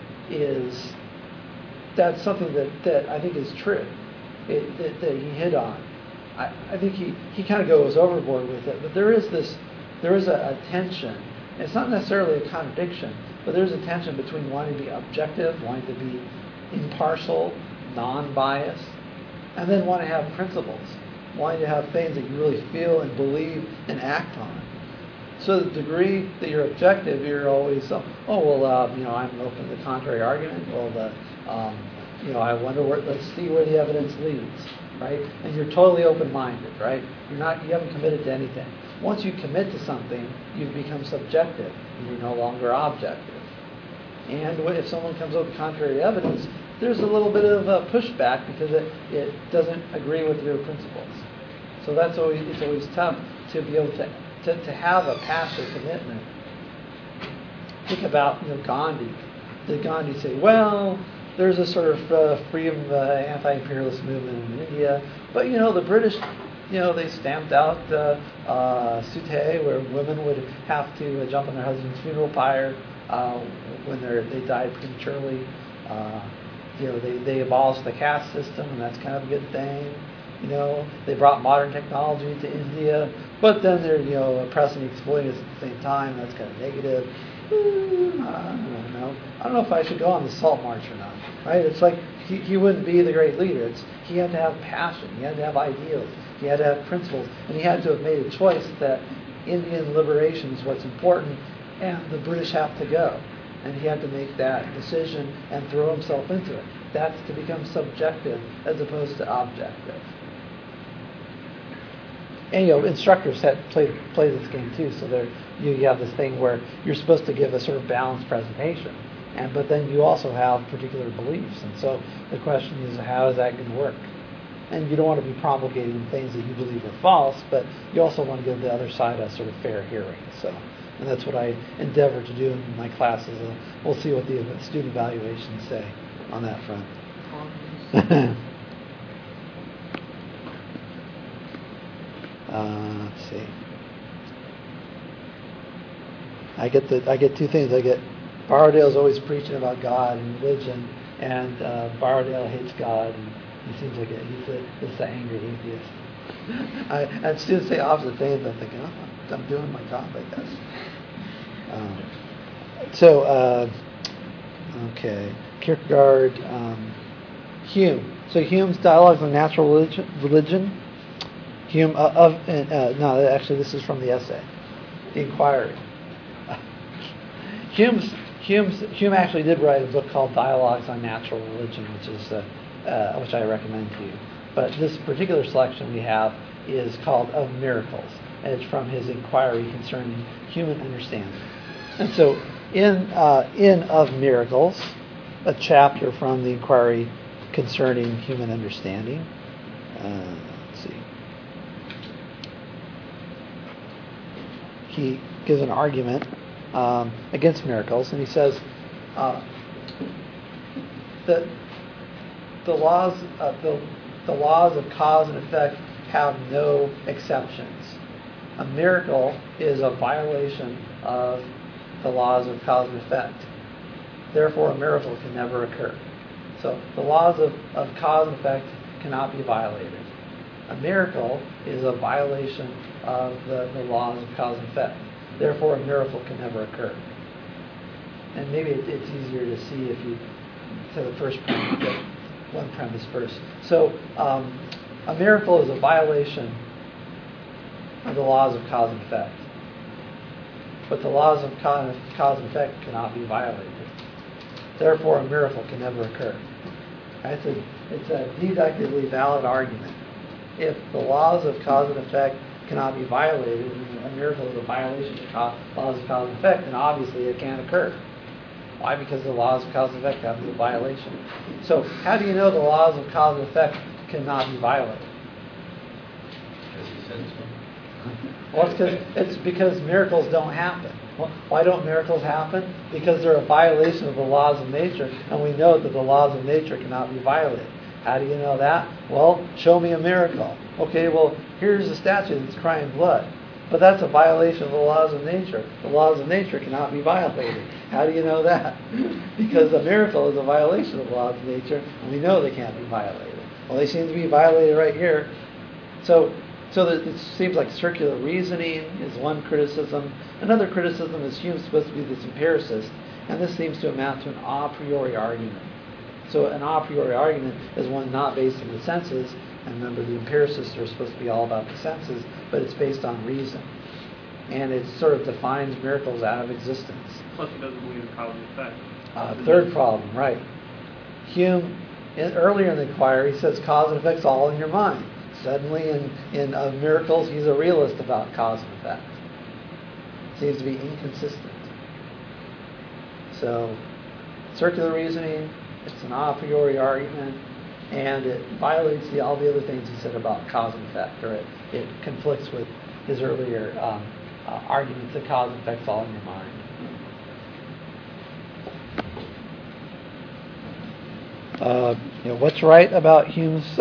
that's something that I think is true, that he hit on. I think he kind of goes overboard with it, but there is a tension. It's not necessarily a contradiction, but there's a tension between wanting to be objective, wanting to be impartial, non-biased, and then wanting to have principles, wanting to have things that you really feel and believe and act on. So the degree that you're objective, you're always, I'm open to the contrary argument. Well, I wonder let's see where the evidence leads, right? And you're totally open-minded, right? You haven't committed to anything. Once you commit to something, you become subjective, and you're no longer objective. And if someone comes up with contrary evidence, there's a little bit of a pushback because it doesn't agree with your principles. So it's always tough to be able to have a passionate commitment. Think about Gandhi. Did Gandhi say, well, there's a sort of freedom anti-imperialist movement in India, but the British, they stamped out Sute, where women would have to jump on their husband's funeral pyre when they died prematurely. They abolished the caste system, and that's kind of a good thing. They brought modern technology to India, but then they're oppressing and exploiting us at the same time. That's kind of negative. I don't know if I should go on the Salt March or not. Right? It's like he wouldn't be the great leader. He had to have passion. He had to have ideals. He had to have principles, and he had to have made a choice that Indian liberation is what's important, and the British have to go. And he had to make that decision and throw himself into it. That's to become subjective as opposed to objective. And instructors play this game too. So you have this thing where you're supposed to give a sort of balanced presentation, but then you also have particular beliefs. And so the question is, how is that going to work? And you don't want to be promulgating things that you believe are false, but you also want to give the other side a sort of fair hearing. And that's what I endeavor to do in my classes. We'll see what the student evaluations say on that front. Let's see. I get two things. I get Borrowdale's always preaching about God and religion, and Borrowdale hates God, and he seems like he's the angry atheist. And students say opposite things. I'm thinking, I'm doing my job, I guess. Okay, Kierkegaard, Hume. So Hume's Dialogues on Natural Religion. Hume no, actually, this is from the essay, The Inquiry. Hume actually did write a book called Dialogues on Natural Religion, which I recommend to you. But this particular selection we have is called Of Miracles, and it's from his inquiry concerning human understanding. And so in Of Miracles, a chapter from the inquiry concerning human understanding. Let's see. he gives an argument against miracles, and he says that the laws of cause and effect have no exceptions. A miracle is a violation of the laws of cause and effect. Therefore, a miracle can never occur. So the laws of cause and effect cannot be violated. A miracle is a violation of the laws of cause and effect. Therefore, a miracle can never occur. And maybe it's easier to see if you to the first premise, get one premise first. So a miracle is a violation of the laws of cause and effect. But the laws of cause and effect cannot be violated. Therefore, a miracle can never occur. Right? It's a deductively valid argument. If the laws of cause and effect cannot be violated, and a miracle is a violation of the laws of cause and effect, then obviously it can't occur. Why? Because the laws of cause and effect have to be a violation. So how do you know the laws of cause and effect cannot be violated? Because he said so. Well, it's because miracles don't happen. Well, why don't miracles happen? Because they're a violation of the laws of nature, and we know that the laws of nature cannot be violated. How do you know that? Well, show me a miracle. Okay, well, here's a statue that's crying blood. But that's a violation of the laws of nature. The laws of nature cannot be violated. How do you know that? Because a miracle is a violation of the laws of nature, and we know they can't be violated. Well, they seem to be violated right here. So that it seems like circular reasoning is one criticism. Another criticism is Hume's supposed to be this empiricist, and this seems to amount to an a priori argument. So an a priori argument is one not based on the senses, and remember the empiricists are supposed to be all about the senses, but it's based on reason. And it sort of defines miracles out of existence. Plus it doesn't believe in cause and effect. Third problem, right. Hume, earlier in the inquiry, he says cause and effect's all in your mind. Suddenly in miracles, he's a realist about cause and effect. Seems to be inconsistent. So, circular reasoning, it's an a priori argument, and it violates all the other things he said about cause and effect, or it conflicts with his earlier argument that cause and effect's all in your mind. What's right about Hume's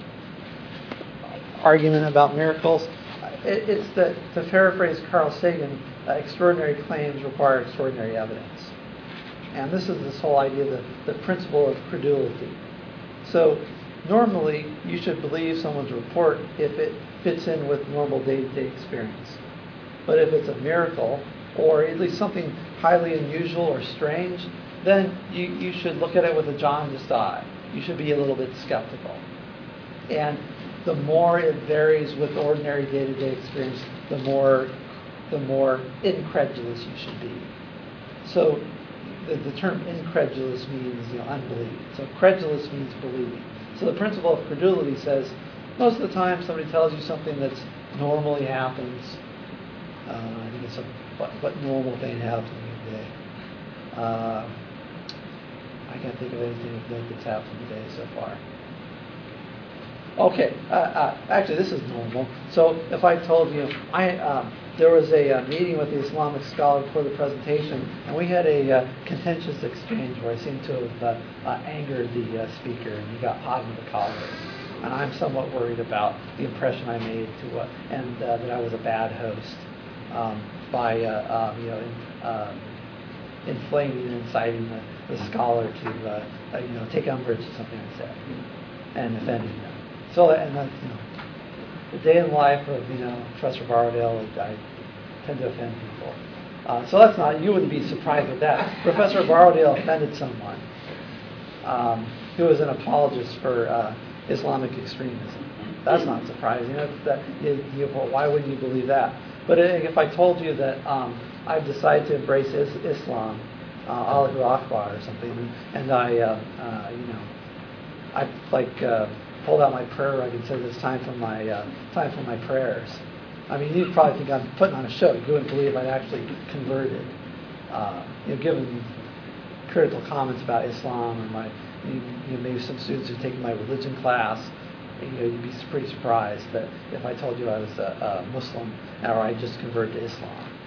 argument about miracles? It's that, to paraphrase Carl Sagan, extraordinary claims require extraordinary evidence. And this is this whole idea of the principle of credulity. So normally you should believe someone's report if it fits in with normal day-to-day experience. But if it's a miracle, or at least something highly unusual or strange, then you should look at it with a jaundiced eye. You should be a little bit skeptical. And the more it varies with ordinary day-to-day experience, the more incredulous you should be. So the term incredulous means unbelieving. So credulous means believing. So the principle of credulity says most of the time somebody tells you something that's normally happens. I think it's what normal thing happens today. I can't think of anything of note that's happened today so far. Okay, actually this is normal. So if I told you, there was a meeting with the Islamic scholar before the presentation, and we had a contentious exchange where I seemed to have angered the speaker, and he got hot in the collar. And I'm somewhat worried about the impression I made and that I was a bad host by inflaming and inciting the scholar to take umbrage to something I said and offending them. So, and that's, the day in the life of, Professor Borrowdale, I tend to offend people. So that's not, you wouldn't be surprised with that. Professor Borrowdale offended someone who was an apologist for Islamic extremism. That's not surprising. Why wouldn't you believe that? But if I told you that I've decided to embrace Islam, Allahu Akbar or something, and I pulled out my prayer rug and said it's time for my prayers. I mean, you'd probably think I'm putting on a show. You wouldn't believe I'd actually converted. Given critical comments about Islam, or maybe some students who've taken my religion class, you'd be pretty surprised that if I told you I was a Muslim or I just converted to Islam.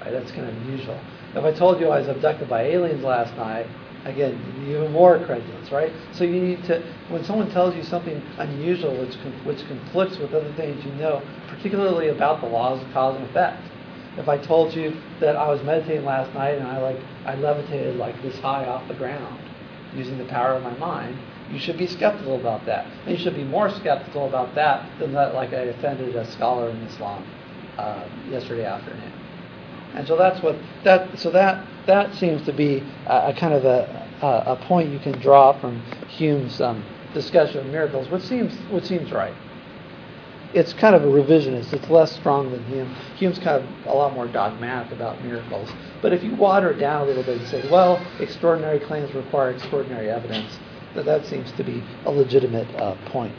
right? That's kind of unusual. If I told you I was abducted by aliens last night, again, even more credulous, right? So you need to, when someone tells you something unusual which conflicts with other things you know, particularly about the laws of cause and effect. If I told you that I was meditating last night and I levitated like this high off the ground using the power of my mind, you should be skeptical about that. And you should be more skeptical about that than that like I offended a scholar in Islam yesterday afternoon. And so that's what that seems to be a kind of a point you can draw from Hume's discussion of miracles, which seems right. It's kind of a revisionist. It's less strong than Hume. Hume's kind of a lot more dogmatic about miracles. But if you water it down a little bit and say, well, extraordinary claims require extraordinary evidence, that seems to be a legitimate point.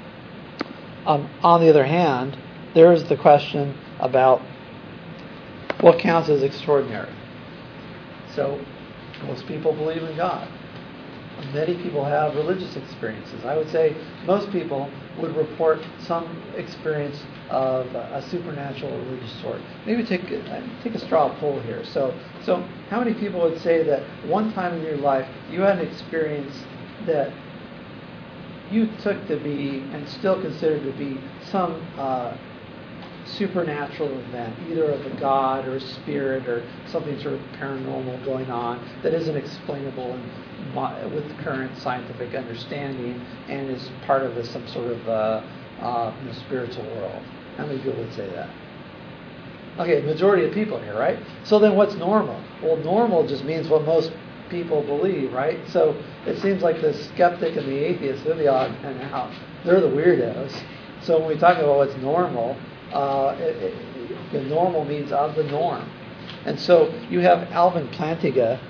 On the other hand, there is the question about what counts as extraordinary. So most people believe in God. Many people have religious experiences. I would say most people would report some experience of a supernatural religious sort. Maybe take a straw poll here. So how many people would say that one time in your life you had an experience that you took to be and still consider to be some supernatural event, either of a god or a spirit or something sort of paranormal going on that isn't explainable with current scientific understanding and is part of some sort of spiritual world? How many people would say that? Okay, majority of people here, right? So then what's normal? Well, normal just means what most people believe, right? So it seems like the skeptic and the atheist, they're the odd and out. They're the weirdos. So when we talk about what's normal, the normal means of the norm. And so you have Alvin Plantinga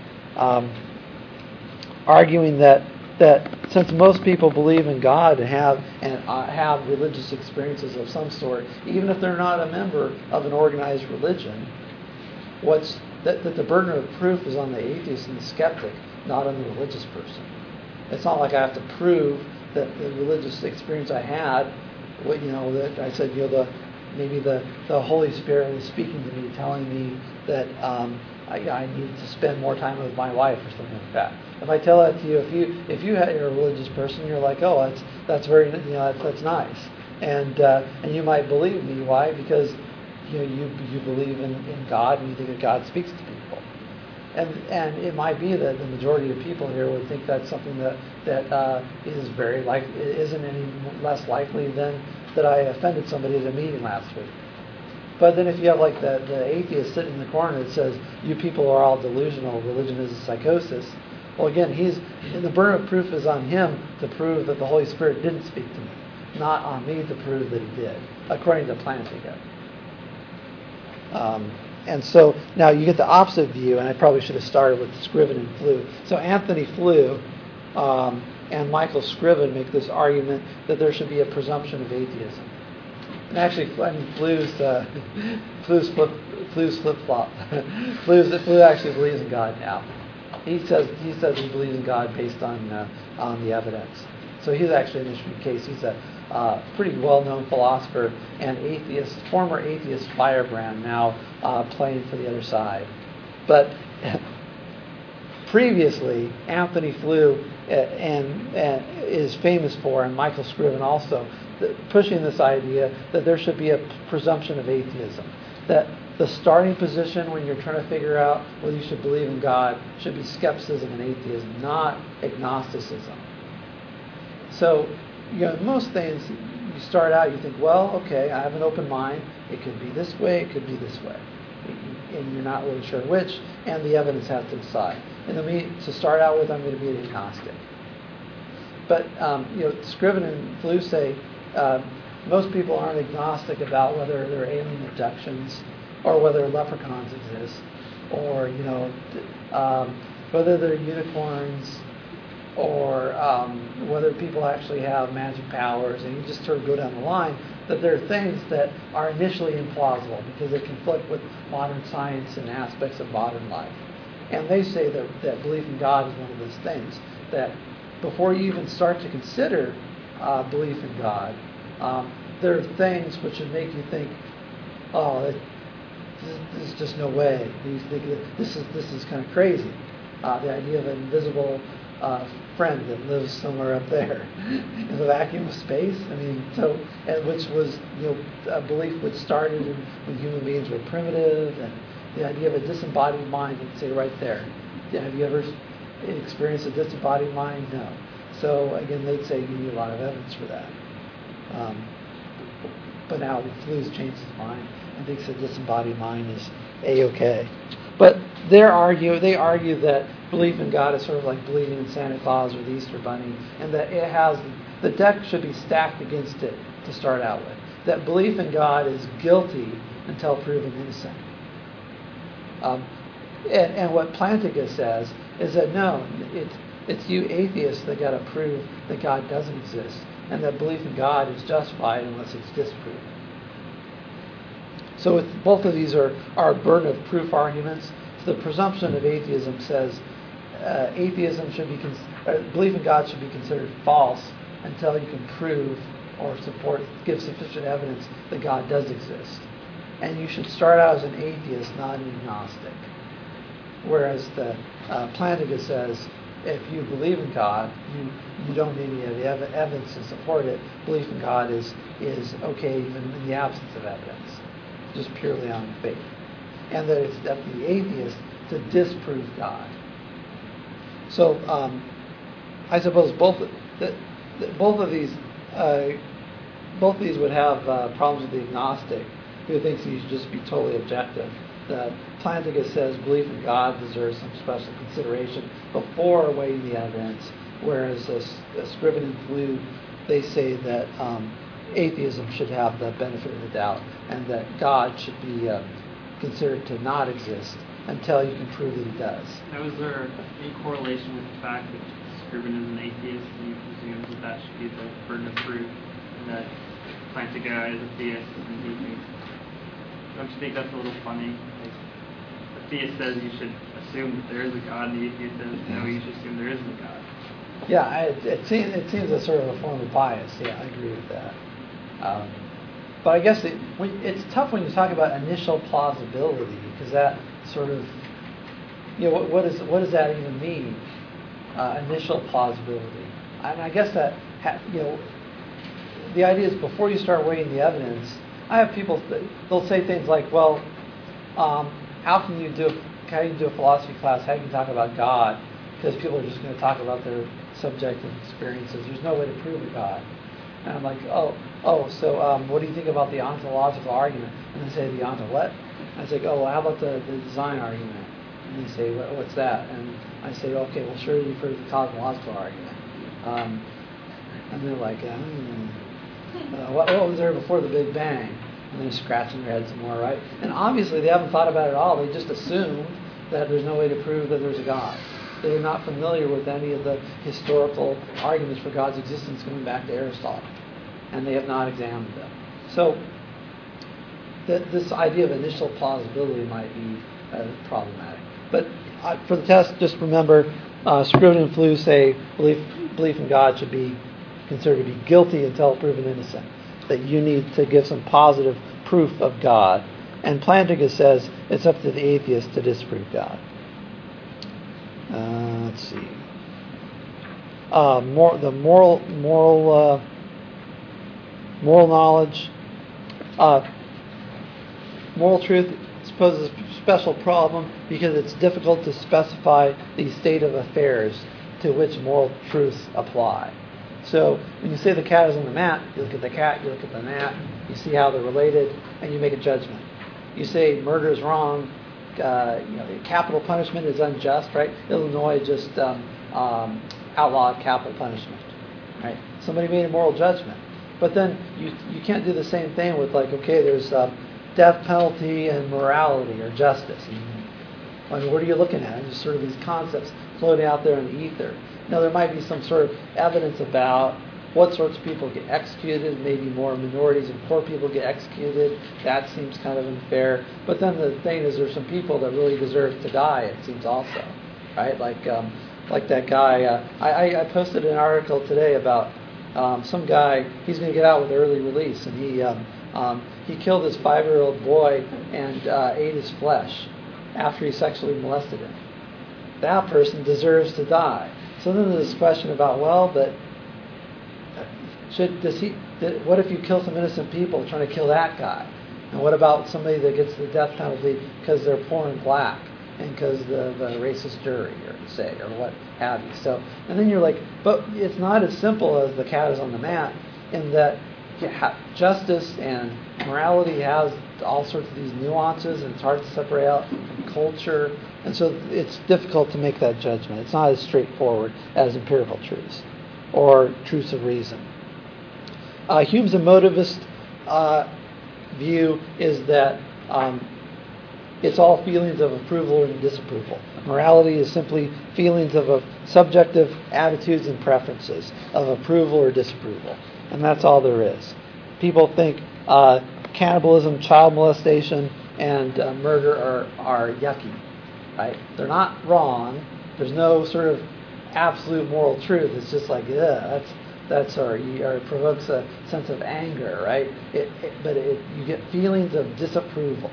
arguing that since most people believe in God and have religious experiences of some sort, even if they're not a member of an organized religion, that the burden of proof is on the atheist and the skeptic, not on the religious person. It's not like I have to prove that the religious experience I had, that I said, maybe the Holy Spirit is speaking to me, telling me that I need to spend more time with my wife or something like that. If I tell that to you, if you're a religious person, you're like, oh, that's very, that's nice, and you might believe me. Why? Because you believe in God and you think that God speaks to people, and it might be that the majority of people here would think that's something that is very isn't any less likely than that I offended somebody at a meeting last week. But then if you have like the atheist sitting in the corner that says, you people are all delusional, religion is a psychosis, well again, the burden of proof is on him to prove that the Holy Spirit didn't speak to me, not on me to prove that he did, according to Plantinga. And so now you get the opposite view, and I probably should have started with Scriven and Flew. So Anthony Flew and Michael Scriven make this argument that there should be a presumption of atheism. And actually, Flew's flip-flop. Flew actually believes in God now. He says he believes in God based on the evidence. So he's actually an interesting case. He's a pretty well-known philosopher and former atheist firebrand, now playing for the other side. But previously, Anthony Flew is famous for, and Michael Scriven also, pushing this idea that there should be a presumption of atheism. That the starting position when you're trying to figure out whether you should believe in God should be skepticism and atheism, not agnosticism. So, most things, you start out, you think, well, okay, I have an open mind. It could be this way, it could be this way. And you're not really sure which, and the evidence has to decide. And to start out with, I'm going to be an agnostic. But, Scriven and Flew say most people aren't agnostic about whether there are alien abductions or whether leprechauns exist or, whether they're unicorns or whether people actually have magic powers, and you just sort of go down the line, that there are things that are initially implausible because they conflict with modern science and aspects of modern life. And they say that belief in God is one of those things, that before you even start to consider belief in God, there are things which would make you think, oh, there's just no way. You think this is kind of crazy. The idea of an invisible friend that lives somewhere up there in the vacuum of space. I mean, which was a belief which started when human beings were primitive, and the idea of a disembodied mind. Let's say right there. Have you ever experienced a disembodied mind? No. So again, they'd say you need a lot of evidence for that. But now Flu's changed his mind and thinks a disembodied mind is A-okay. But they argue that belief in God is sort of like believing in Santa Claus or the Easter Bunny, and that the deck should be stacked against it to start out with. That belief in God is guilty until proven innocent. And what Plantinga says is that no, it's you atheists that got to prove that God doesn't exist, and that belief in God is justified unless it's disproved. So both of these are burden of proof arguments. So the presumption of atheism says belief in God should be considered false until you can prove or give sufficient evidence that God does exist. And you should start out as an atheist, not an agnostic. Whereas the Plantinga says, if you believe in God, you don't need any evidence to support it. Belief in God is okay even in the absence of evidence, just purely on faith. And that it's up to the atheist to disprove God. So I suppose both of these would have problems with the agnostic, who thinks he should just be totally objective. Plantinga says belief in God deserves some special consideration before weighing the evidence, whereas Scriven and Flu, they say that atheism should have the benefit of the doubt, and that God should be considered to not exist until you can prove that he does. Now, is there any correlation with the fact that Scriven is an atheist, and you presume that should be the burden of proof, and that Plantinga is a theist, and he thinks, don't you think that's a little funny? Like, the theist says you should assume that there is a God, and the atheist says, no, you should assume there isn't a God. Yeah, it seems a sort of a form of bias. Yeah, I agree with that. But I guess it's tough when you talk about initial plausibility, because that sort of, what does that even mean? Initial plausibility. And I guess that, the idea is before you start weighing the evidence, I have people, they'll say things like, well, how can you do a philosophy class? How can you talk about God? Because people are just going to talk about their subjective experiences. There's no way to prove a God. And I'm like, so what do you think about the ontological argument? And they say, the onto what? I say, well, how about the design argument? And they say, what's that? And I say, okay, well, sure, you've heard the cosmological argument. And they're like, what was there before the Big Bang? And they're scratching their heads some more, right? And obviously they haven't thought about it at all. They just assumed that there's no way to prove that there's a God. They're not familiar with any of the historical arguments for God's existence going back to Aristotle. And they have not examined them. So this idea of initial plausibility might be problematic. But for the test, just remember, Scriven and Flu say belief in God should be considered to be guilty until proven innocent. That you need to give some positive proof of God. And Plantinga says it's up to the atheist to disprove God. Let's see. Moral knowledge. Moral truth poses a special problem because it's difficult to specify the state of affairs to which moral truths apply. So when you say the cat is on the mat, you look at the cat, you look at the mat, you see how they're related, and you make a judgment. You say murder is wrong, capital punishment is unjust, right? Illinois just outlawed capital punishment, right? Somebody made a moral judgment. But then you can't do the same thing with there's death penalty and morality or justice. I mean, what are you looking at? Just sort of these concepts floating out there in the ether. Now, there might be some sort of evidence about what sorts of people get executed, maybe more minorities and poor people get executed. That seems kind of unfair. But then the thing is, there's some people that really deserve to die, it seems also, right? Like that guy. I posted an article today about some guy, he's going to get out with early release, and he killed his 5-year-old boy and ate his flesh after he sexually molested him. That person deserves to die. So then there's this question about, well, but what if you kill some innocent people trying to kill that guy? And what about somebody that gets the death penalty because they're poor and black and because the racist jury, or what have you? So, and then you're like, but it's not as simple as the cat is on the mat, in that justice and morality has all sorts of these nuances, and it's hard to separate out from culture, and so it's difficult to make that judgment. It's not as straightforward as empirical truths or truths of reason. Hume's emotivist view is that it's all feelings of approval and disapproval. Morality is simply feelings of subjective attitudes and preferences of approval or disapproval, and that's all there is. People think cannibalism, child molestation, and murder are yucky, right? They're not wrong. There's no sort of absolute moral truth. It's just like, yeah, or it provokes a sense of anger, right? But you get feelings of disapproval.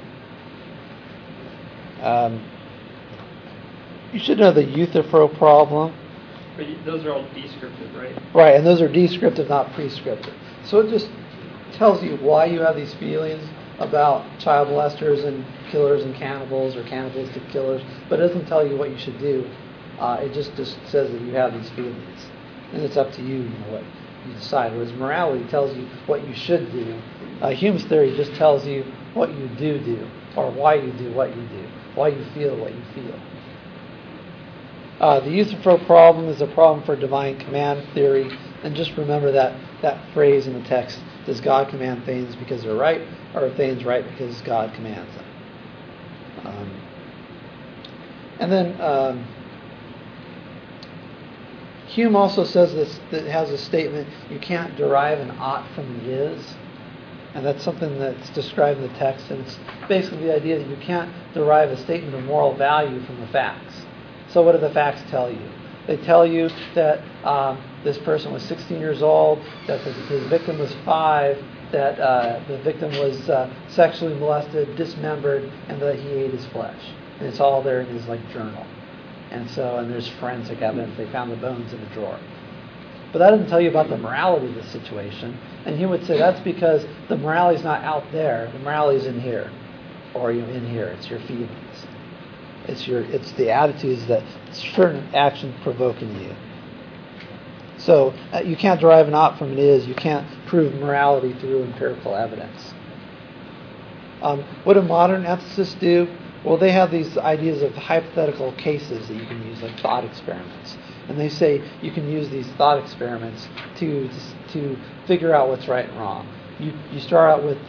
You should know the Euthyphro problem. But those are all descriptive, right? Right, and those are descriptive, not prescriptive. So it just tells you why you have these feelings about child molesters and killers and cannibals or cannibalistic killers, but it doesn't tell you what you should do. It just says that you have these feelings. And it's up to you, what you decide. Whereas morality tells you what you should do. Hume's theory just tells you what you do, or why you do what you do, why you feel what you feel. The Euthyphro problem is a problem for divine command theory, and just remember that phrase in the text: does God command things because they're right, or are things right because God commands them? And then Hume also says this, that has a statement: you can't derive an ought from an is. And that's something that's described in the text, and it's basically the idea that you can't derive a statement of moral value from the facts. So what do the facts tell you? They tell you that this person was 16 years old, that his victim was 5, that the victim was sexually molested, dismembered, and that he ate his flesh. And it's all there in his journal. And there's forensic evidence. They found the bones in a drawer. But that doesn't tell you about the morality of the situation. And he would say that's because the morality is not out there. The morality is in here, or in here. It's your feelings. It's the attitudes that certain actions provoke in you. So you can't derive an ought from an is. You can't prove morality through empirical evidence. What do modern ethicists do? Well, they have these ideas of hypothetical cases that you can use, like thought experiments. And they say you can use these thought experiments to figure out what's right and wrong. You start out with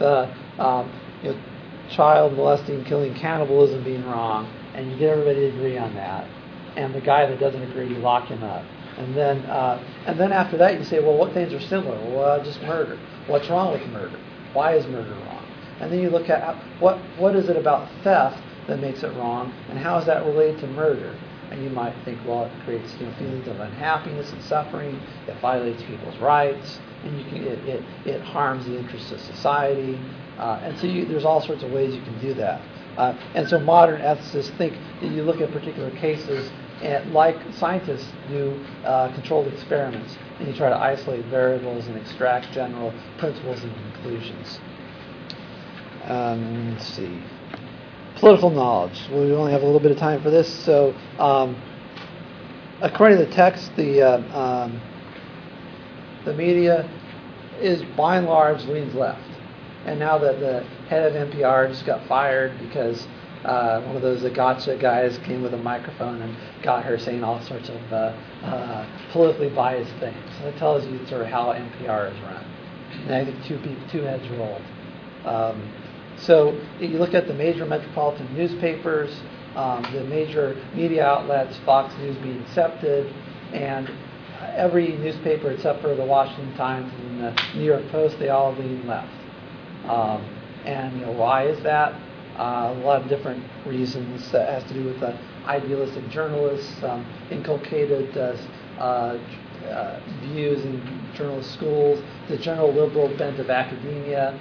child molesting, killing, cannibalism being wrong, and you get everybody to agree on that. And the guy that doesn't agree, you lock him up. And then after that, you say, well, what things are similar? Well, just murder. What's wrong with murder? Why is murder wrong? And then you look at what is it about theft that makes it wrong, and how is that related to murder? And you might think, well, it creates feelings of unhappiness and suffering. It violates people's rights, and it harms the interests of society. And so there's all sorts of ways you can do that. And so modern ethicists think that you look at particular cases, and like scientists do controlled experiments, and you try to isolate variables and extract general principles and conclusions. Let's see. Political knowledge. We only have a little bit of time for this. So, according to the text, the media is by and large leans left. And now that the head of NPR just got fired because one of those gotcha guys came with a microphone and got her saying all sorts of politically biased things. So that tells you sort of how NPR is run. And I think two heads rolled. So you look at the major metropolitan newspapers, the major media outlets, Fox News being accepted, and every newspaper except for the Washington Times and the New York Post, they all lean left. And why is that? A lot of different reasons. That has to do with idealistic journalists, inculcated views in journalist schools, the general liberal bent of academia,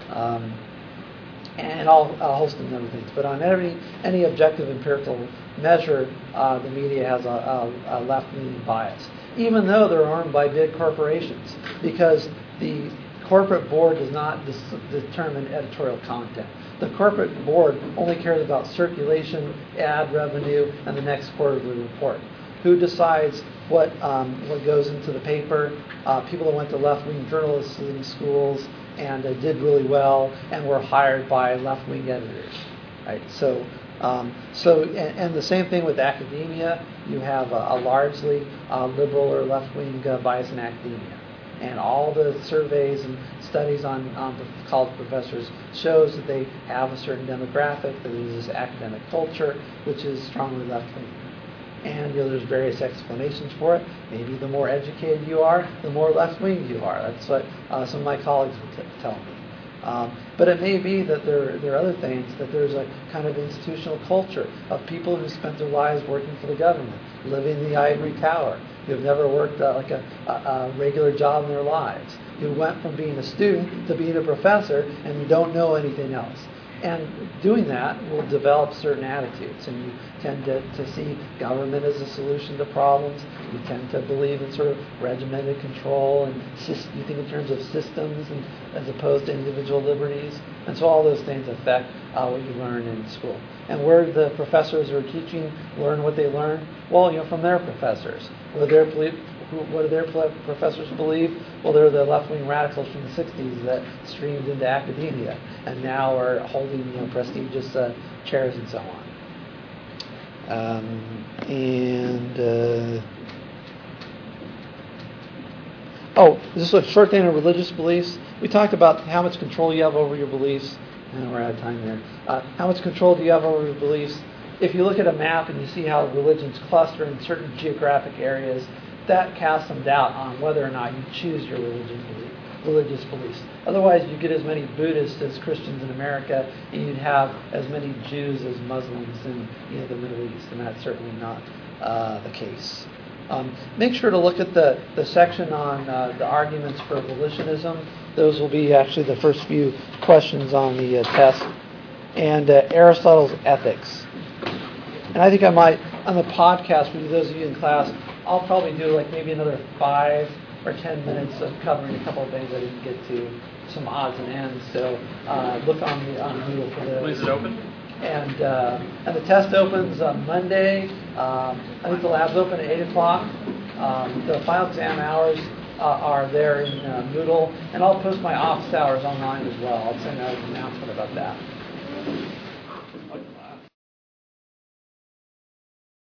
and a host of other things. But on any objective empirical measure, the media has a left-leaning bias, even though they're owned by big corporations, because the corporate board does not determine editorial content. The corporate board only cares about circulation, ad revenue, and the next quarterly report. Who decides what goes into the paper? People that went to left-wing journalism schools and did really well and were hired by left-wing editors, right? So the same thing with academia. You have a largely liberal or left-wing bias in academia. And all the surveys and studies on college professors shows that they have a certain demographic, that there's this academic culture, which is strongly left-wing. And there's various explanations for it. Maybe the more educated you are, the more left-wing you are. That's what some of my colleagues will tell me. But it may be that there are other things, that there's a kind of institutional culture of people who spent their lives working for the government, living in the ivory tower, who have never worked like a regular job in their lives, who went from being a student to being a professor and who don't know anything else. And doing that will develop certain attitudes, and you tend to see government as a solution to problems. You tend to believe in sort of regimented control, and you think in terms of systems and as opposed to individual liberties. And so all those things affect what you learn in school. And where the professors who are teaching learn what they learn? Well, from their professors. What do their professors believe? Well, they're the left-wing radicals from the 60s that streamed into academia and now are holding prestigious chairs and so on. This is a short thing on religious beliefs. We talked about how much control you have over your beliefs. And we're out of time there. How much control do you have over your beliefs? If you look at a map and you see how religions cluster in certain geographic areas, that casts some doubt on whether or not you choose your religious beliefs. Otherwise, you get as many Buddhists as Christians in America, and you'd have as many Jews as Muslims in the Middle East, and that's certainly not the case. Make sure to look at the section on the arguments for abolitionism. Those will be actually the first few questions on the test. And Aristotle's Ethics. And I think I might, on the podcast, for those of you in class, I'll probably do like maybe another 5 or 10 minutes of covering a couple of things I didn't get to, some odds and ends. So look on Moodle for those. Is it open? And the test opens Monday. I think the lab's open at 8 o'clock. The final exam hours are there in Moodle, and I'll post my office hours online as well. I'll send out an announcement about that.